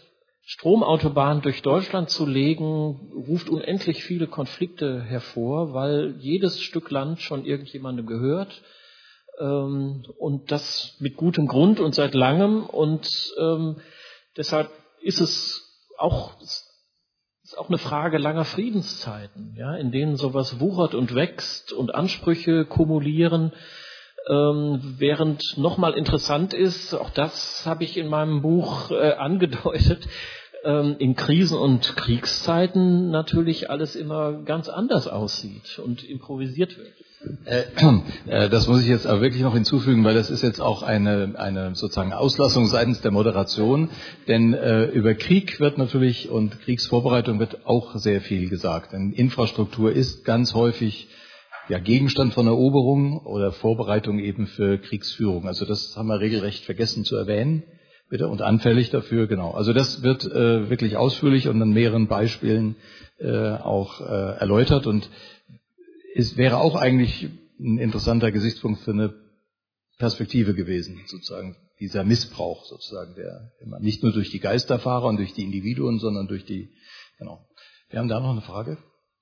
Stromautobahn durch Deutschland zu legen, ruft unendlich viele Konflikte hervor, weil jedes Stück Land schon irgendjemandem gehört, ähm, und das mit gutem Grund und seit langem, und ähm, deshalb ist es auch, ist auch eine Frage langer Friedenszeiten, ja, in denen sowas wuchert und wächst und Ansprüche kumulieren. Ähm, während nochmal interessant ist, auch das habe ich in meinem Buch äh, angedeutet, ähm, in Krisen- und Kriegszeiten natürlich alles immer ganz anders aussieht und improvisiert wird. Äh, äh, das muss ich jetzt aber wirklich noch hinzufügen, weil das ist jetzt auch eine, eine sozusagen Auslassung seitens der Moderation, denn äh, über Krieg wird natürlich und Kriegsvorbereitung wird auch sehr viel gesagt. Denn Infrastruktur ist ganz häufig ja, Gegenstand von Eroberung oder Vorbereitung eben für Kriegsführung. Also das haben wir regelrecht vergessen zu erwähnen, bitte, und anfällig dafür, genau. Also das wird äh, wirklich ausführlich und an mehreren Beispielen äh, auch äh, erläutert, und es wäre auch eigentlich ein interessanter Gesichtspunkt für eine Perspektive gewesen, sozusagen dieser Missbrauch sozusagen, der immer nicht nur durch die Geisterfahrer und durch die Individuen, sondern durch die, genau. Wir haben da noch eine Frage.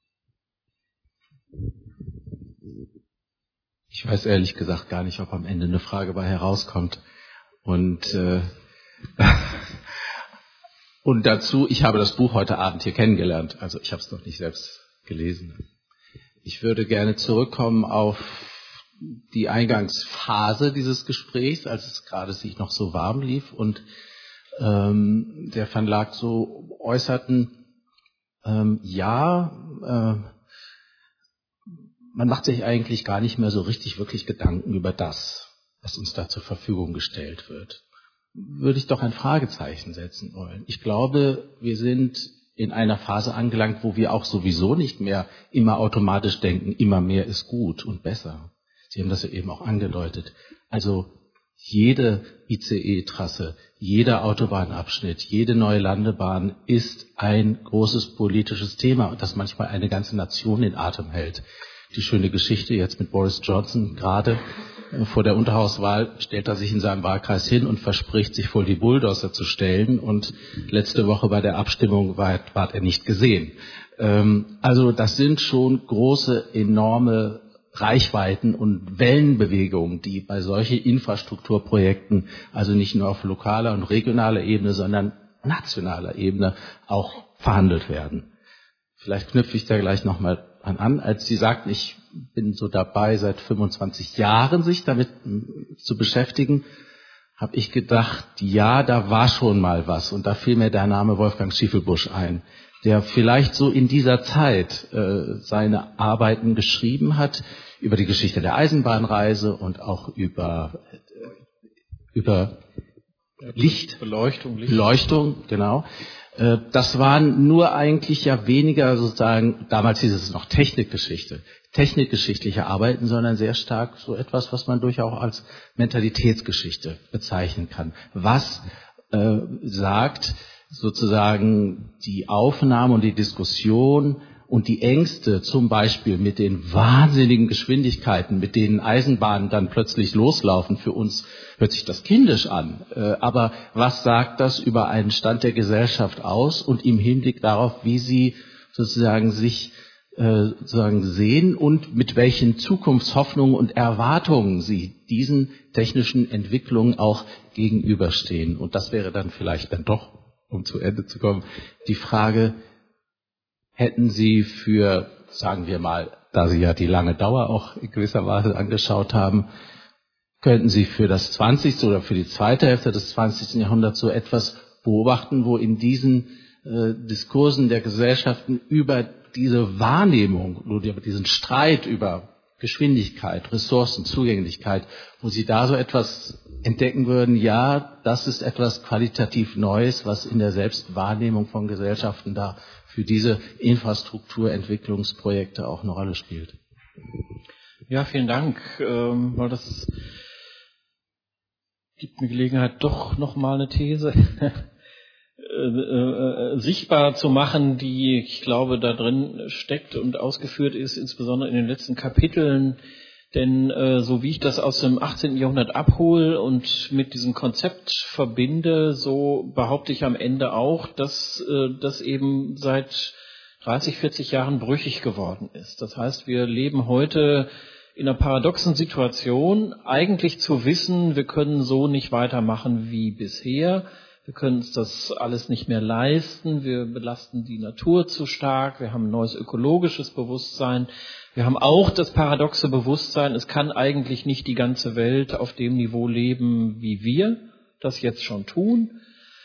Ich weiß ehrlich gesagt gar nicht, ob am Ende eine Frage bei herauskommt. Und, äh, und dazu, ich habe das Buch heute Abend hier kennengelernt, also ich habe es noch nicht selbst gelesen. Ich würde gerne zurückkommen auf die Eingangsphase dieses Gesprächs, als es gerade sich noch so warm lief und ähm, der Van Laak so äußerten, ähm, ja, äh, man macht sich eigentlich gar nicht mehr so richtig wirklich Gedanken über das, was uns da zur Verfügung gestellt wird. Würde ich doch ein Fragezeichen setzen wollen. Ich glaube, wir sind in einer Phase angelangt, wo wir auch sowieso nicht mehr immer automatisch denken, immer mehr ist gut und besser. Sie haben das ja eben auch angedeutet. Also jede I C E-Trasse, jeder Autobahnabschnitt, jede neue Landebahn ist ein großes politisches Thema, das manchmal eine ganze Nation in Atem hält. Die schöne Geschichte jetzt mit Boris Johnson gerade äh, vor der Unterhauswahl stellt er sich in seinem Wahlkreis hin und verspricht, sich vor die Bulldozer zu stellen, und letzte Woche bei der Abstimmung war, war er nicht gesehen. Ähm, also das sind schon große, enorme Reichweiten und Wellenbewegungen, die bei solchen Infrastrukturprojekten, also nicht nur auf lokaler und regionaler Ebene, sondern nationaler Ebene auch verhandelt werden. Vielleicht knüpfe ich da gleich nochmal an, als Sie sagten, ich bin so dabei, seit fünfundzwanzig Jahren sich damit zu beschäftigen, habe ich gedacht, ja, da war schon mal was. Und da fiel mir der Name Wolfgang Schiefelbusch ein, der vielleicht so in dieser Zeit äh, seine Arbeiten geschrieben hat über die Geschichte der Eisenbahnreise und auch über, äh, über Licht, Beleuchtung, Licht. Beleuchtung, genau. Das waren nur eigentlich ja weniger sozusagen, damals hieß es noch Technikgeschichte, technikgeschichtliche Arbeiten, sondern sehr stark so etwas, was man durchaus als Mentalitätsgeschichte bezeichnen kann. Was äh, sagt sozusagen die Aufnahme und die Diskussion und die Ängste, zum Beispiel mit den wahnsinnigen Geschwindigkeiten, mit denen Eisenbahnen dann plötzlich loslaufen, für uns hört sich das kindisch an. Aber was sagt das über einen Stand der Gesellschaft aus und im Hinblick darauf, wie sie sozusagen sich äh, sozusagen sehen und mit welchen Zukunftshoffnungen und Erwartungen sie diesen technischen Entwicklungen auch gegenüberstehen? Und das wäre dann vielleicht dann doch, um zu Ende zu kommen, die Frage: Hätten Sie für, sagen wir mal, da Sie ja die lange Dauer auch in gewisser Weise angeschaut haben, könnten Sie für das zwanzigste oder für die zweite Hälfte des zwanzigsten Jahrhunderts so etwas beobachten, wo in diesen äh, Diskursen der Gesellschaften über diese Wahrnehmung, über diesen Streit über Geschwindigkeit, Ressourcen, Zugänglichkeit, wo Sie da so etwas entdecken würden, ja, das ist etwas qualitativ Neues, was in der Selbstwahrnehmung von Gesellschaften da für diese Infrastrukturentwicklungsprojekte auch eine Rolle spielt. Ja, vielen Dank, ähm, weil das gibt mir Gelegenheit, doch nochmal eine These äh, äh, sichtbar zu machen, die, ich glaube, da drin steckt und ausgeführt ist, insbesondere in den letzten Kapiteln Denn äh, so wie ich das aus dem achtzehnten Jahrhundert abhole und mit diesem Konzept verbinde, so behaupte ich am Ende auch, dass äh, das eben seit dreißig, vierzig Jahren brüchig geworden ist. Das heißt, wir leben heute in einer paradoxen Situation, eigentlich zu wissen, wir können so nicht weitermachen wie bisher. Wir können uns das alles nicht mehr leisten. Wir belasten die Natur zu stark. Wir haben ein neues ökologisches Bewusstsein. Wir haben auch das paradoxe Bewusstsein, es kann eigentlich nicht die ganze Welt auf dem Niveau leben, wie wir das jetzt schon tun.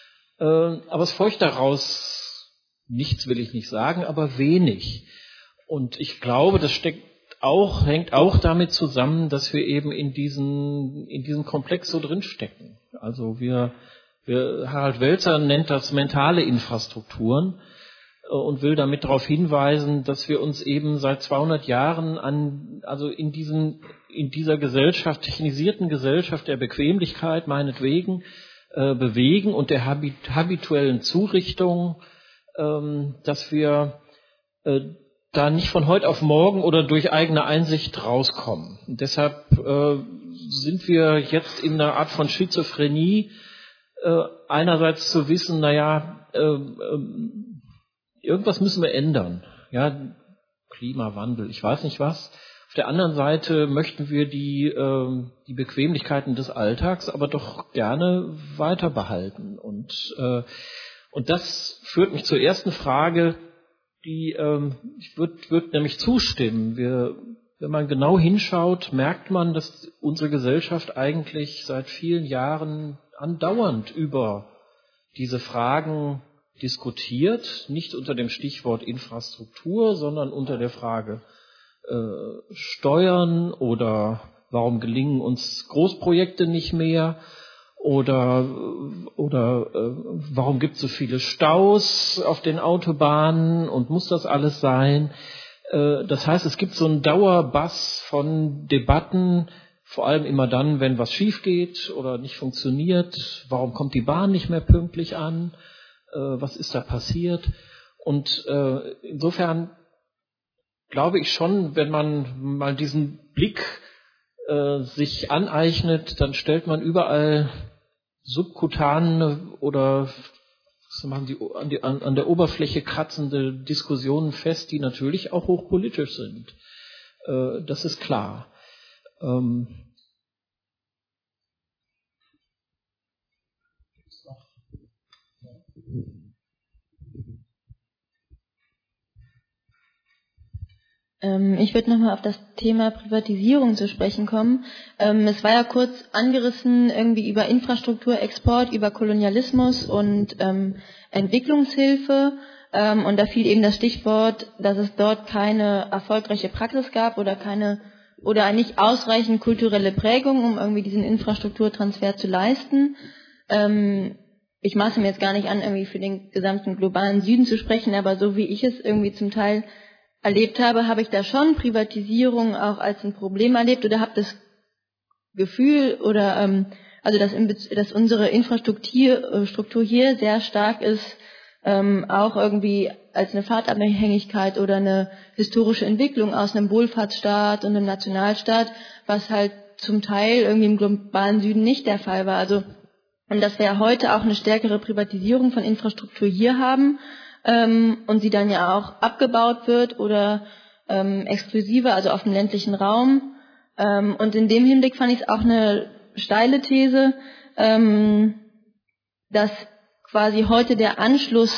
Aber es folgt daraus, nichts will ich nicht sagen, aber wenig. Und ich glaube, das steckt auch, hängt auch damit zusammen, dass wir eben in diesen, in diesen Komplex so drinstecken. Also wir, wir, Harald Welzer nennt das mentale Infrastrukturen und will damit darauf hinweisen, dass wir uns eben seit zweihundert Jahren an, also in diesen, in dieser Gesellschaft, technisierten Gesellschaft der Bequemlichkeit meinetwegen, äh, bewegen und der habit, habituellen Zurichtung, ähm, dass wir äh, da nicht von heute auf morgen oder durch eigene Einsicht rauskommen. Und deshalb äh, sind wir jetzt in einer Art von Schizophrenie, äh, einerseits zu wissen, naja, äh, äh, irgendwas müssen wir ändern. Ja, Klimawandel, ich weiß nicht was. Auf der anderen Seite möchten wir die, äh, die Bequemlichkeiten des Alltags aber doch gerne weiter behalten. Und, äh, und das führt mich zur ersten Frage, die, ähm, ich würde würd nämlich zustimmen. Wir, wenn man genau hinschaut, merkt man, dass unsere Gesellschaft eigentlich seit vielen Jahren andauernd über diese Fragen diskutiert, nicht unter dem Stichwort Infrastruktur, sondern unter der Frage äh, Steuern oder warum gelingen uns Großprojekte nicht mehr oder, oder äh, warum gibt es so viele Staus auf den Autobahnen und muss das alles sein? Äh, das heißt, es gibt so einen Dauerbass von Debatten, vor allem immer dann, wenn was schief geht oder nicht funktioniert. Warum kommt die Bahn nicht mehr pünktlich an? Was ist da passiert? Und äh, insofern glaube ich schon, wenn man mal diesen Blick äh, sich aneignet, dann stellt man überall subkutane oder was machen die, an, die, an, an der Oberfläche kratzende Diskussionen fest, die natürlich auch hochpolitisch sind. Äh, das ist klar. Ähm, Ich würde nochmal auf das Thema Privatisierung zu sprechen kommen. Es war ja kurz angerissen irgendwie über Infrastrukturexport, über Kolonialismus und Entwicklungshilfe. Und da fiel eben das Stichwort, dass es dort keine erfolgreiche Praxis gab oder keine oder nicht ausreichend kulturelle Prägung, um irgendwie diesen Infrastrukturtransfer zu leisten. Ich maße mir jetzt gar nicht an, irgendwie für den gesamten globalen Süden zu sprechen, aber so wie ich es irgendwie zum Teil erlebt habe, habe ich da schon Privatisierung auch als ein Problem erlebt oder habe das Gefühl oder ähm, also dass, in, dass unsere Infrastruktur Struktur hier sehr stark ist, ähm, auch irgendwie als eine Fahrtabhängigkeit oder eine historische Entwicklung aus einem Wohlfahrtsstaat und einem Nationalstaat, was halt zum Teil irgendwie im globalen Süden nicht der Fall war. Also und dass wir heute auch eine stärkere Privatisierung von Infrastruktur hier haben, Ähm, und sie dann ja auch abgebaut wird oder ähm, exklusiver, also auf dem ländlichen Raum. Ähm, und in dem Hinblick fand ich es auch eine steile These, ähm, dass quasi heute der Anschluss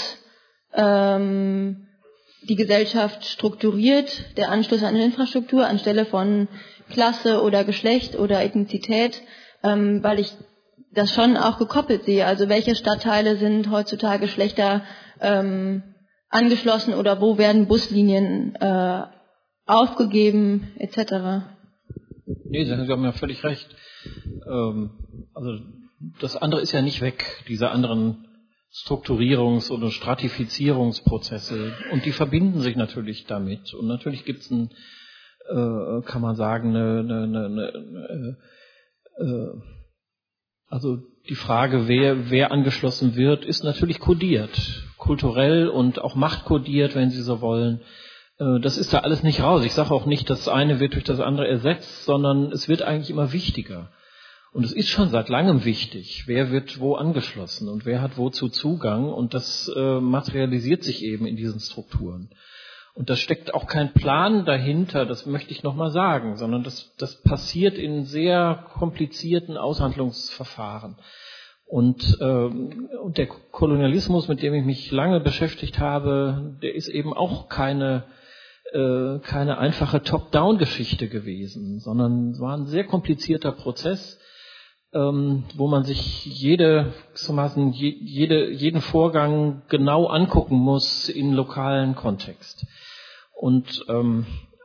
ähm, die Gesellschaft strukturiert, der Anschluss an Infrastruktur anstelle von Klasse oder Geschlecht oder Ethnizität, ähm, weil ich das schon auch gekoppelt sehe. Also welche Stadtteile sind heutzutage schlechter ähm, angeschlossen oder wo werden Buslinien äh, aufgegeben et cetera. Nee, Sie haben ja völlig recht. Ähm, also das andere ist ja nicht weg, diese anderen Strukturierungs- oder Stratifizierungsprozesse. Und die verbinden sich natürlich damit. Und natürlich gibt es ein, äh, kann man sagen, eine, eine, eine, eine äh, also die Frage, wer, wer angeschlossen wird, ist natürlich kodiert. Kulturell und auch machtkodiert, wenn Sie so wollen. Äh, das ist da alles nicht raus. Ich sage auch nicht, das eine wird durch das andere ersetzt, sondern es wird eigentlich immer wichtiger. Und es ist schon seit langem wichtig, wer wird wo angeschlossen und wer hat wozu Zugang. Und das äh, materialisiert sich eben in diesen Strukturen. Und da steckt auch kein Plan dahinter, das möchte ich nochmal sagen, sondern das, das passiert in sehr komplizierten Aushandlungsverfahren. Und, ähm, und der Kolonialismus, mit dem ich mich lange beschäftigt habe, der ist eben auch keine, äh, keine einfache Top-Down-Geschichte gewesen, sondern war ein sehr komplizierter Prozess, ähm, wo man sich jede, gewissermaßen jede, jeden Vorgang genau angucken muss im lokalen Kontext. Und, ähm,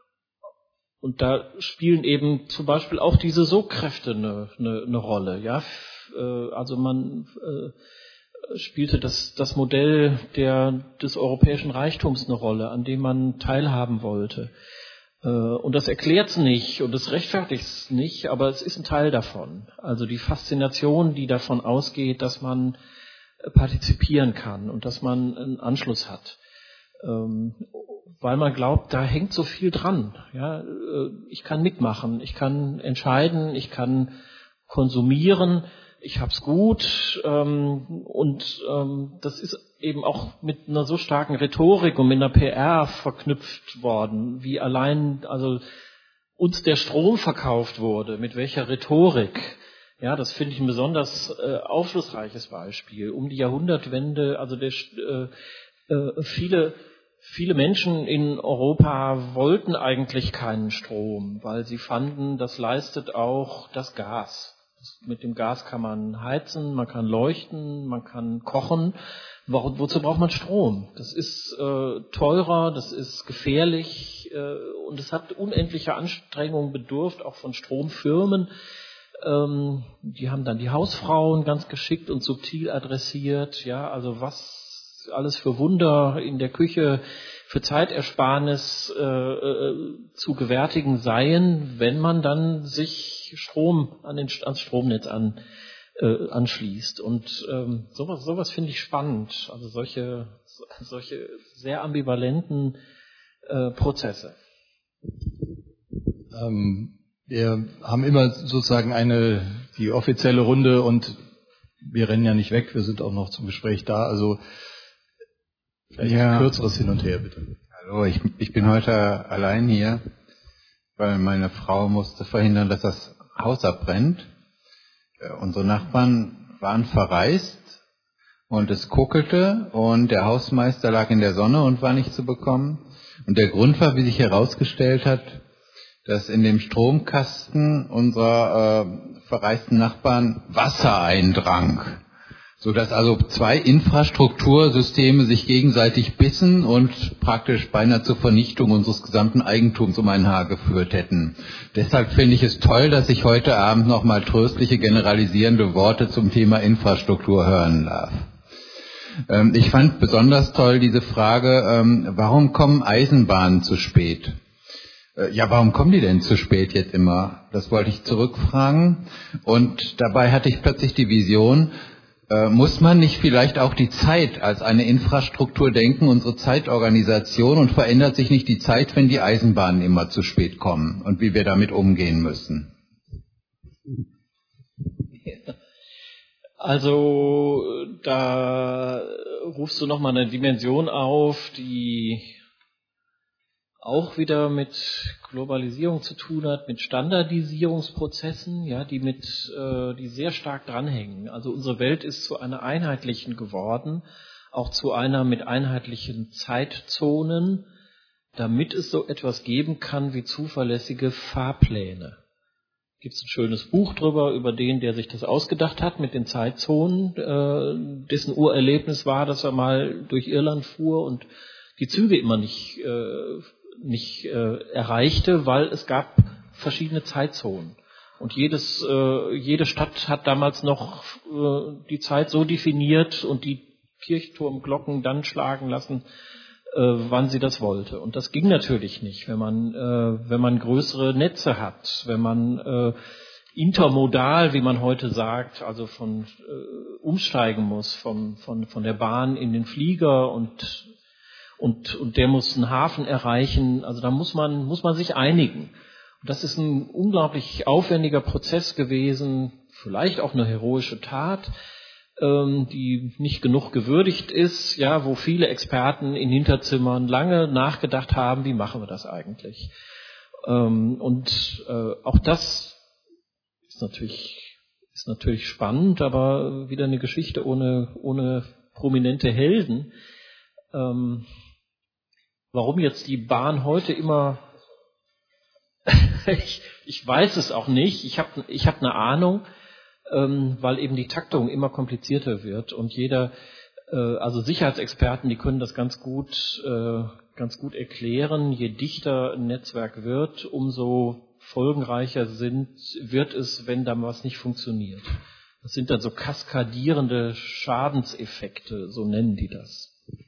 und da spielen eben zum Beispiel auch diese Sogkräfte eine, eine, eine Rolle. Ja? Äh, also man äh, spielte das, das Modell der, des europäischen Reichtums eine Rolle, an dem man teilhaben wollte. Äh, und das erklärt es nicht und das rechtfertigt es nicht, aber es ist ein Teil davon. Also die Faszination, die davon ausgeht, dass man partizipieren kann und dass man einen Anschluss hat. Ähm, weil man glaubt, da hängt so viel dran. Ja, ich kann mitmachen, ich kann entscheiden, ich kann konsumieren, ich hab's gut ähm, und ähm, das ist eben auch mit einer so starken Rhetorik und mit einer P R verknüpft worden, wie allein also uns der Strom verkauft wurde, mit welcher Rhetorik. Ja, das finde ich ein besonders äh, aufschlussreiches Beispiel. Um die Jahrhundertwende, also der, äh, äh, viele Viele Menschen in Europa wollten eigentlich keinen Strom, weil sie fanden, das leistet auch das Gas. Mit dem Gas kann man heizen, man kann leuchten, man kann kochen. Wo, wozu braucht man Strom? Das ist äh, teurer, das ist gefährlich äh, und es hat unendliche Anstrengungen bedurft, auch von Stromfirmen. Ähm, die haben dann die Hausfrauen ganz geschickt und subtil adressiert. Ja, also was alles für Wunder in der Küche, für Zeitersparnis äh, äh, zu gewärtigen seien, wenn man dann sich Strom an den, ans Stromnetz an, äh, anschließt. Und ähm, sowas, sowas finde ich spannend. Also solche, solche sehr ambivalenten äh, Prozesse. Ähm, wir haben immer sozusagen eine die offizielle Runde und wir rennen ja nicht weg. Wir sind auch noch zum Gespräch da. Also vielleicht ja. Ein kürzeres Hin und Her, bitte. Hallo, ich, ich bin heute allein hier, weil meine Frau musste verhindern, dass das Haus abbrennt. Äh, unsere Nachbarn waren verreist und es kuckelte und der Hausmeister lag in der Sonne und war nicht zu bekommen. Und der Grund war, wie sich herausgestellt hat, dass in dem Stromkasten unserer äh, verreisten Nachbarn Wasser eindrang. Sodass also zwei Infrastruktursysteme sich gegenseitig bissen und praktisch beinahe zur Vernichtung unseres gesamten Eigentums um ein Haar geführt hätten. Deshalb finde ich es toll, dass ich heute Abend nochmal tröstliche, generalisierende Worte zum Thema Infrastruktur hören darf. Ähm, ich fand besonders toll diese Frage, ähm, warum kommen Eisenbahnen zu spät? Äh, ja, warum kommen die denn zu spät jetzt immer? Das wollte ich zurückfragen. Und dabei hatte ich plötzlich die Vision, Äh, muss man nicht vielleicht auch die Zeit als eine Infrastruktur denken, unsere Zeitorganisation, und verändert sich nicht die Zeit, wenn die Eisenbahnen immer zu spät kommen und wie wir damit umgehen müssen? Also da rufst du nochmal eine Dimension auf, die auch wieder mit Globalisierung zu tun hat, mit Standardisierungsprozessen, ja, die mit, äh, die sehr stark dranhängen. Also unsere Welt ist zu einer einheitlichen geworden, auch zu einer mit einheitlichen Zeitzonen, damit es so etwas geben kann wie zuverlässige Fahrpläne. Gibt es ein schönes Buch drüber, über den, der sich das ausgedacht hat mit den Zeitzonen, äh, dessen Urerlebnis war, dass er mal durch Irland fuhr und die Züge immer nicht äh, nicht äh, erreichte, weil es gab verschiedene Zeitzonen. Und jedes, äh, jede Stadt hat damals noch äh, die Zeit so definiert und die Kirchturmglocken dann schlagen lassen, äh, wann sie das wollte. Und das ging natürlich nicht, wenn man, äh, wenn man größere Netze hat, wenn man äh, intermodal, wie man heute sagt, also von äh, umsteigen muss vom, von, von der Bahn in den Flieger und und, und der muss einen Hafen erreichen. Also da muss man, muss man sich einigen. Und das ist ein unglaublich aufwendiger Prozess gewesen, vielleicht auch eine heroische Tat, ähm, die nicht genug gewürdigt ist, ja, wo viele Experten in Hinterzimmern lange nachgedacht haben, wie machen wir das eigentlich? Ähm, und äh, auch das ist natürlich, ist natürlich spannend, aber wieder eine Geschichte ohne, ohne prominente Helden. Ähm, warum jetzt die Bahn heute immer, ich, ich weiß es auch nicht, ich habe ich hab eine Ahnung, ähm, weil eben die Taktung immer komplizierter wird und jeder, äh, also Sicherheitsexperten, die können das ganz gut, äh, ganz gut erklären. Je dichter ein Netzwerk wird, umso folgenreicher sind, wird es, wenn da was nicht funktioniert. Das sind dann so kaskadierende Schadenseffekte, so nennen die das.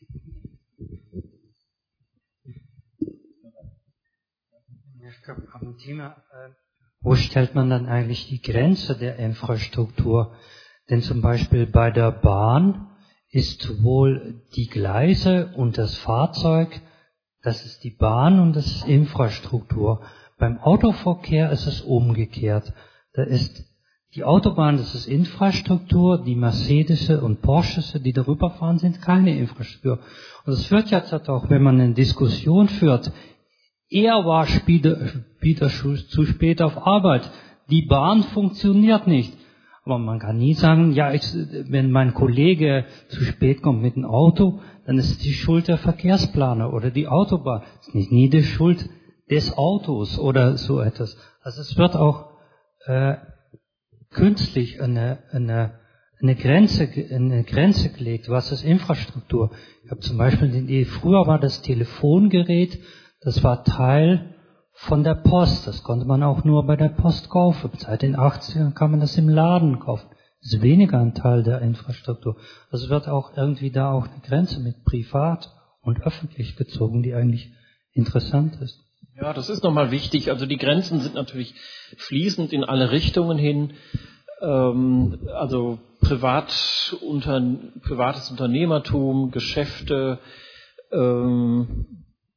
Ich glaube, am Thema, äh, wo stellt man dann eigentlich die Grenze der Infrastruktur? Denn zum Beispiel bei der Bahn ist sowohl die Gleise und das Fahrzeug, das ist die Bahn und das ist Infrastruktur. Beim Autoverkehr ist es umgekehrt. Da ist die Autobahn, das ist Infrastruktur, die Mercedes und Porsches, die darüber fahren, sind keine Infrastruktur. Und es führt jetzt auch, wenn man eine Diskussion führt, er war später, später zu spät auf Arbeit. Die Bahn funktioniert nicht. Aber man kann nie sagen, ja, ich, wenn mein Kollege zu spät kommt mit dem Auto, dann ist es die Schuld der Verkehrsplaner oder die Autobahn. Es ist nicht nie die Schuld des Autos oder so etwas. Also es wird auch äh, künstlich eine, eine, eine, Grenze, eine Grenze gelegt. Was ist Infrastruktur? Ich habe zum Beispiel, die, früher war das Telefongerät, das war Teil von der Post. Das konnte man auch nur bei der Post kaufen. Seit den achtzigern kann man das im Laden kaufen. Das ist weniger ein Teil der Infrastruktur. Also wird auch irgendwie da auch eine Grenze mit privat und öffentlich gezogen, die eigentlich interessant ist. Ja, das ist nochmal wichtig. Also die Grenzen sind natürlich fließend in alle Richtungen hin. Ähm, also Privat, unter, privates Unternehmertum, Geschäfte, ähm,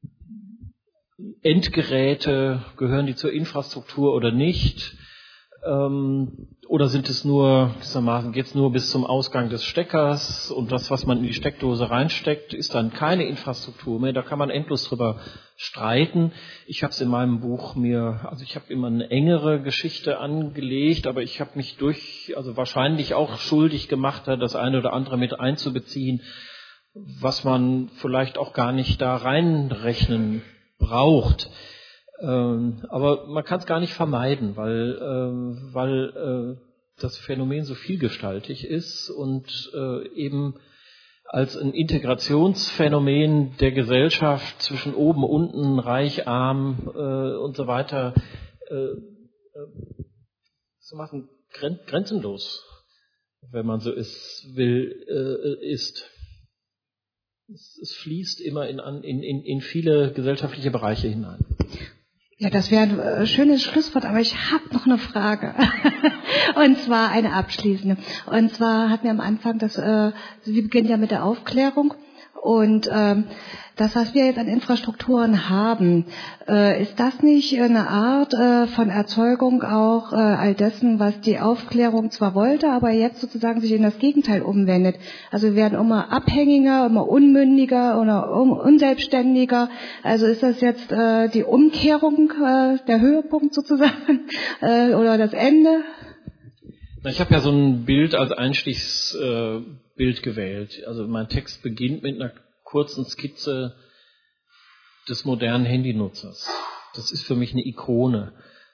Endgeräte, gehören die zur Infrastruktur oder nicht? Ähm, oder sind es nur, gewissermaßen, geht es nur bis zum Ausgang des Steckers und das, was man in die Steckdose reinsteckt, ist dann keine Infrastruktur mehr. Da kann man endlos drüber streiten. Ich habe es in meinem Buch mir, also ich habe immer eine engere Geschichte angelegt, aber ich habe mich durch, also wahrscheinlich auch schuldig gemacht, das eine oder andere mit einzubeziehen, was man vielleicht auch gar nicht da reinrechnen braucht. Ähm, aber man kann es gar nicht vermeiden, weil, äh, weil äh, das Phänomen so vielgestaltig ist und äh, eben als ein Integrationsphänomen der Gesellschaft zwischen oben, unten, reich, arm äh, und so weiter äh, äh, zu machen, gren- grenzenlos, wenn man so ist, will, äh, ist. Es, es fließt immer in, in, in, in viele gesellschaftliche Bereiche hinein. Ja, das wäre ein äh, schönes Schlusswort, aber ich habe noch eine Frage. Und zwar eine abschließende. Und zwar hatten wir am Anfang, das, äh, Sie beginnen ja mit der Aufklärung. Und ähm, das, was wir jetzt an Infrastrukturen haben, äh, ist das nicht eine Art äh, von Erzeugung auch äh, all dessen, was die Aufklärung zwar wollte, aber jetzt sozusagen sich in das Gegenteil umwendet? Also wir werden immer abhängiger, immer unmündiger oder un- unselbstständiger. Also ist das jetzt äh, die Umkehrung, äh, der Höhepunkt sozusagen äh, oder das Ende? Ich habe ja so ein Bild als Einstiegsbild gewählt. Also mein Text beginnt mit einer kurzen Skizze des modernen Handynutzers. Das ist für mich eine Ikone,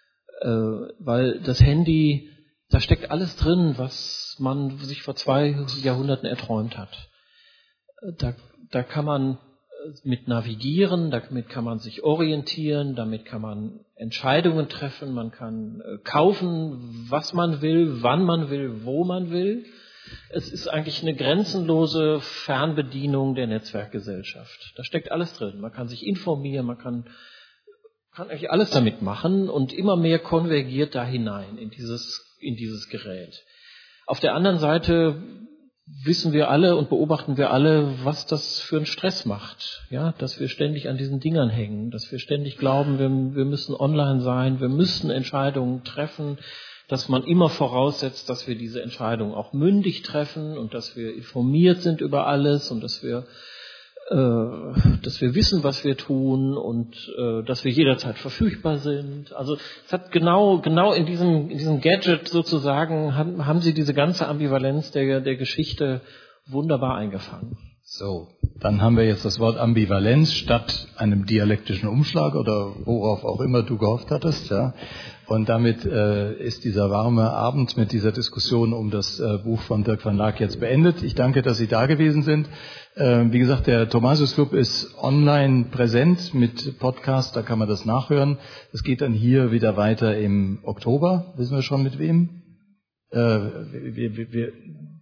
weil das Handy, da steckt alles drin, was man sich vor zwei Jahrhunderten erträumt hat. Da, da kann man mit navigieren, damit kann man sich orientieren, damit kann man Entscheidungen treffen, man kann kaufen, was man will, wann man will, wo man will. Es ist eigentlich eine grenzenlose Fernbedienung der Netzwerkgesellschaft. Da steckt alles drin. Man kann sich informieren, man kann, kann eigentlich alles damit machen und immer mehr konvergiert da hinein in dieses, in dieses Gerät. Auf der anderen Seite wissen wir alle und beobachten wir alle, was das für einen Stress macht. Ja, dass wir ständig an diesen Dingern hängen, dass wir ständig glauben, wir, wir müssen online sein, wir müssen Entscheidungen treffen, dass man immer voraussetzt, dass wir diese Entscheidungen auch mündig treffen und dass wir informiert sind über alles und dass wir äh, dass wir wissen, was wir tun und äh, dass wir jederzeit verfügbar sind. Also es hat genau genau in diesem in diesem Gadget sozusagen haben, haben sie diese ganze Ambivalenz der der Geschichte wunderbar eingefangen. So, dann haben wir jetzt das Wort Ambivalenz statt einem dialektischen Umschlag oder worauf auch immer du gehofft hattest, ja. Und damit äh, ist dieser warme Abend mit dieser Diskussion um das äh, Buch von Dirk van Laak jetzt beendet. Ich danke, dass Sie da gewesen sind. Äh, wie gesagt, der Thomasius Club ist online präsent mit Podcast, da kann man das nachhören. Es geht dann hier wieder weiter im Oktober. Wissen wir schon mit wem? Äh, wir, wir, wir,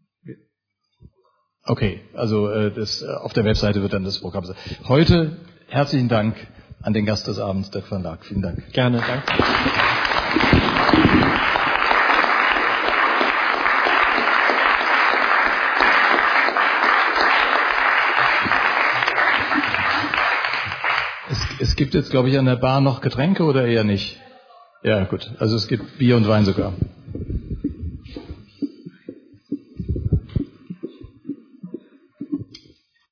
okay, also äh, das, auf der Webseite wird dann das Programm sein. Heute herzlichen Dank an den Gast des Abends, Dirk van Laak. Vielen Dank. Gerne, danke. Es, es gibt jetzt, glaube ich, an der Bar noch Getränke oder eher nicht? Ja, gut. Also es gibt Bier und Wein sogar.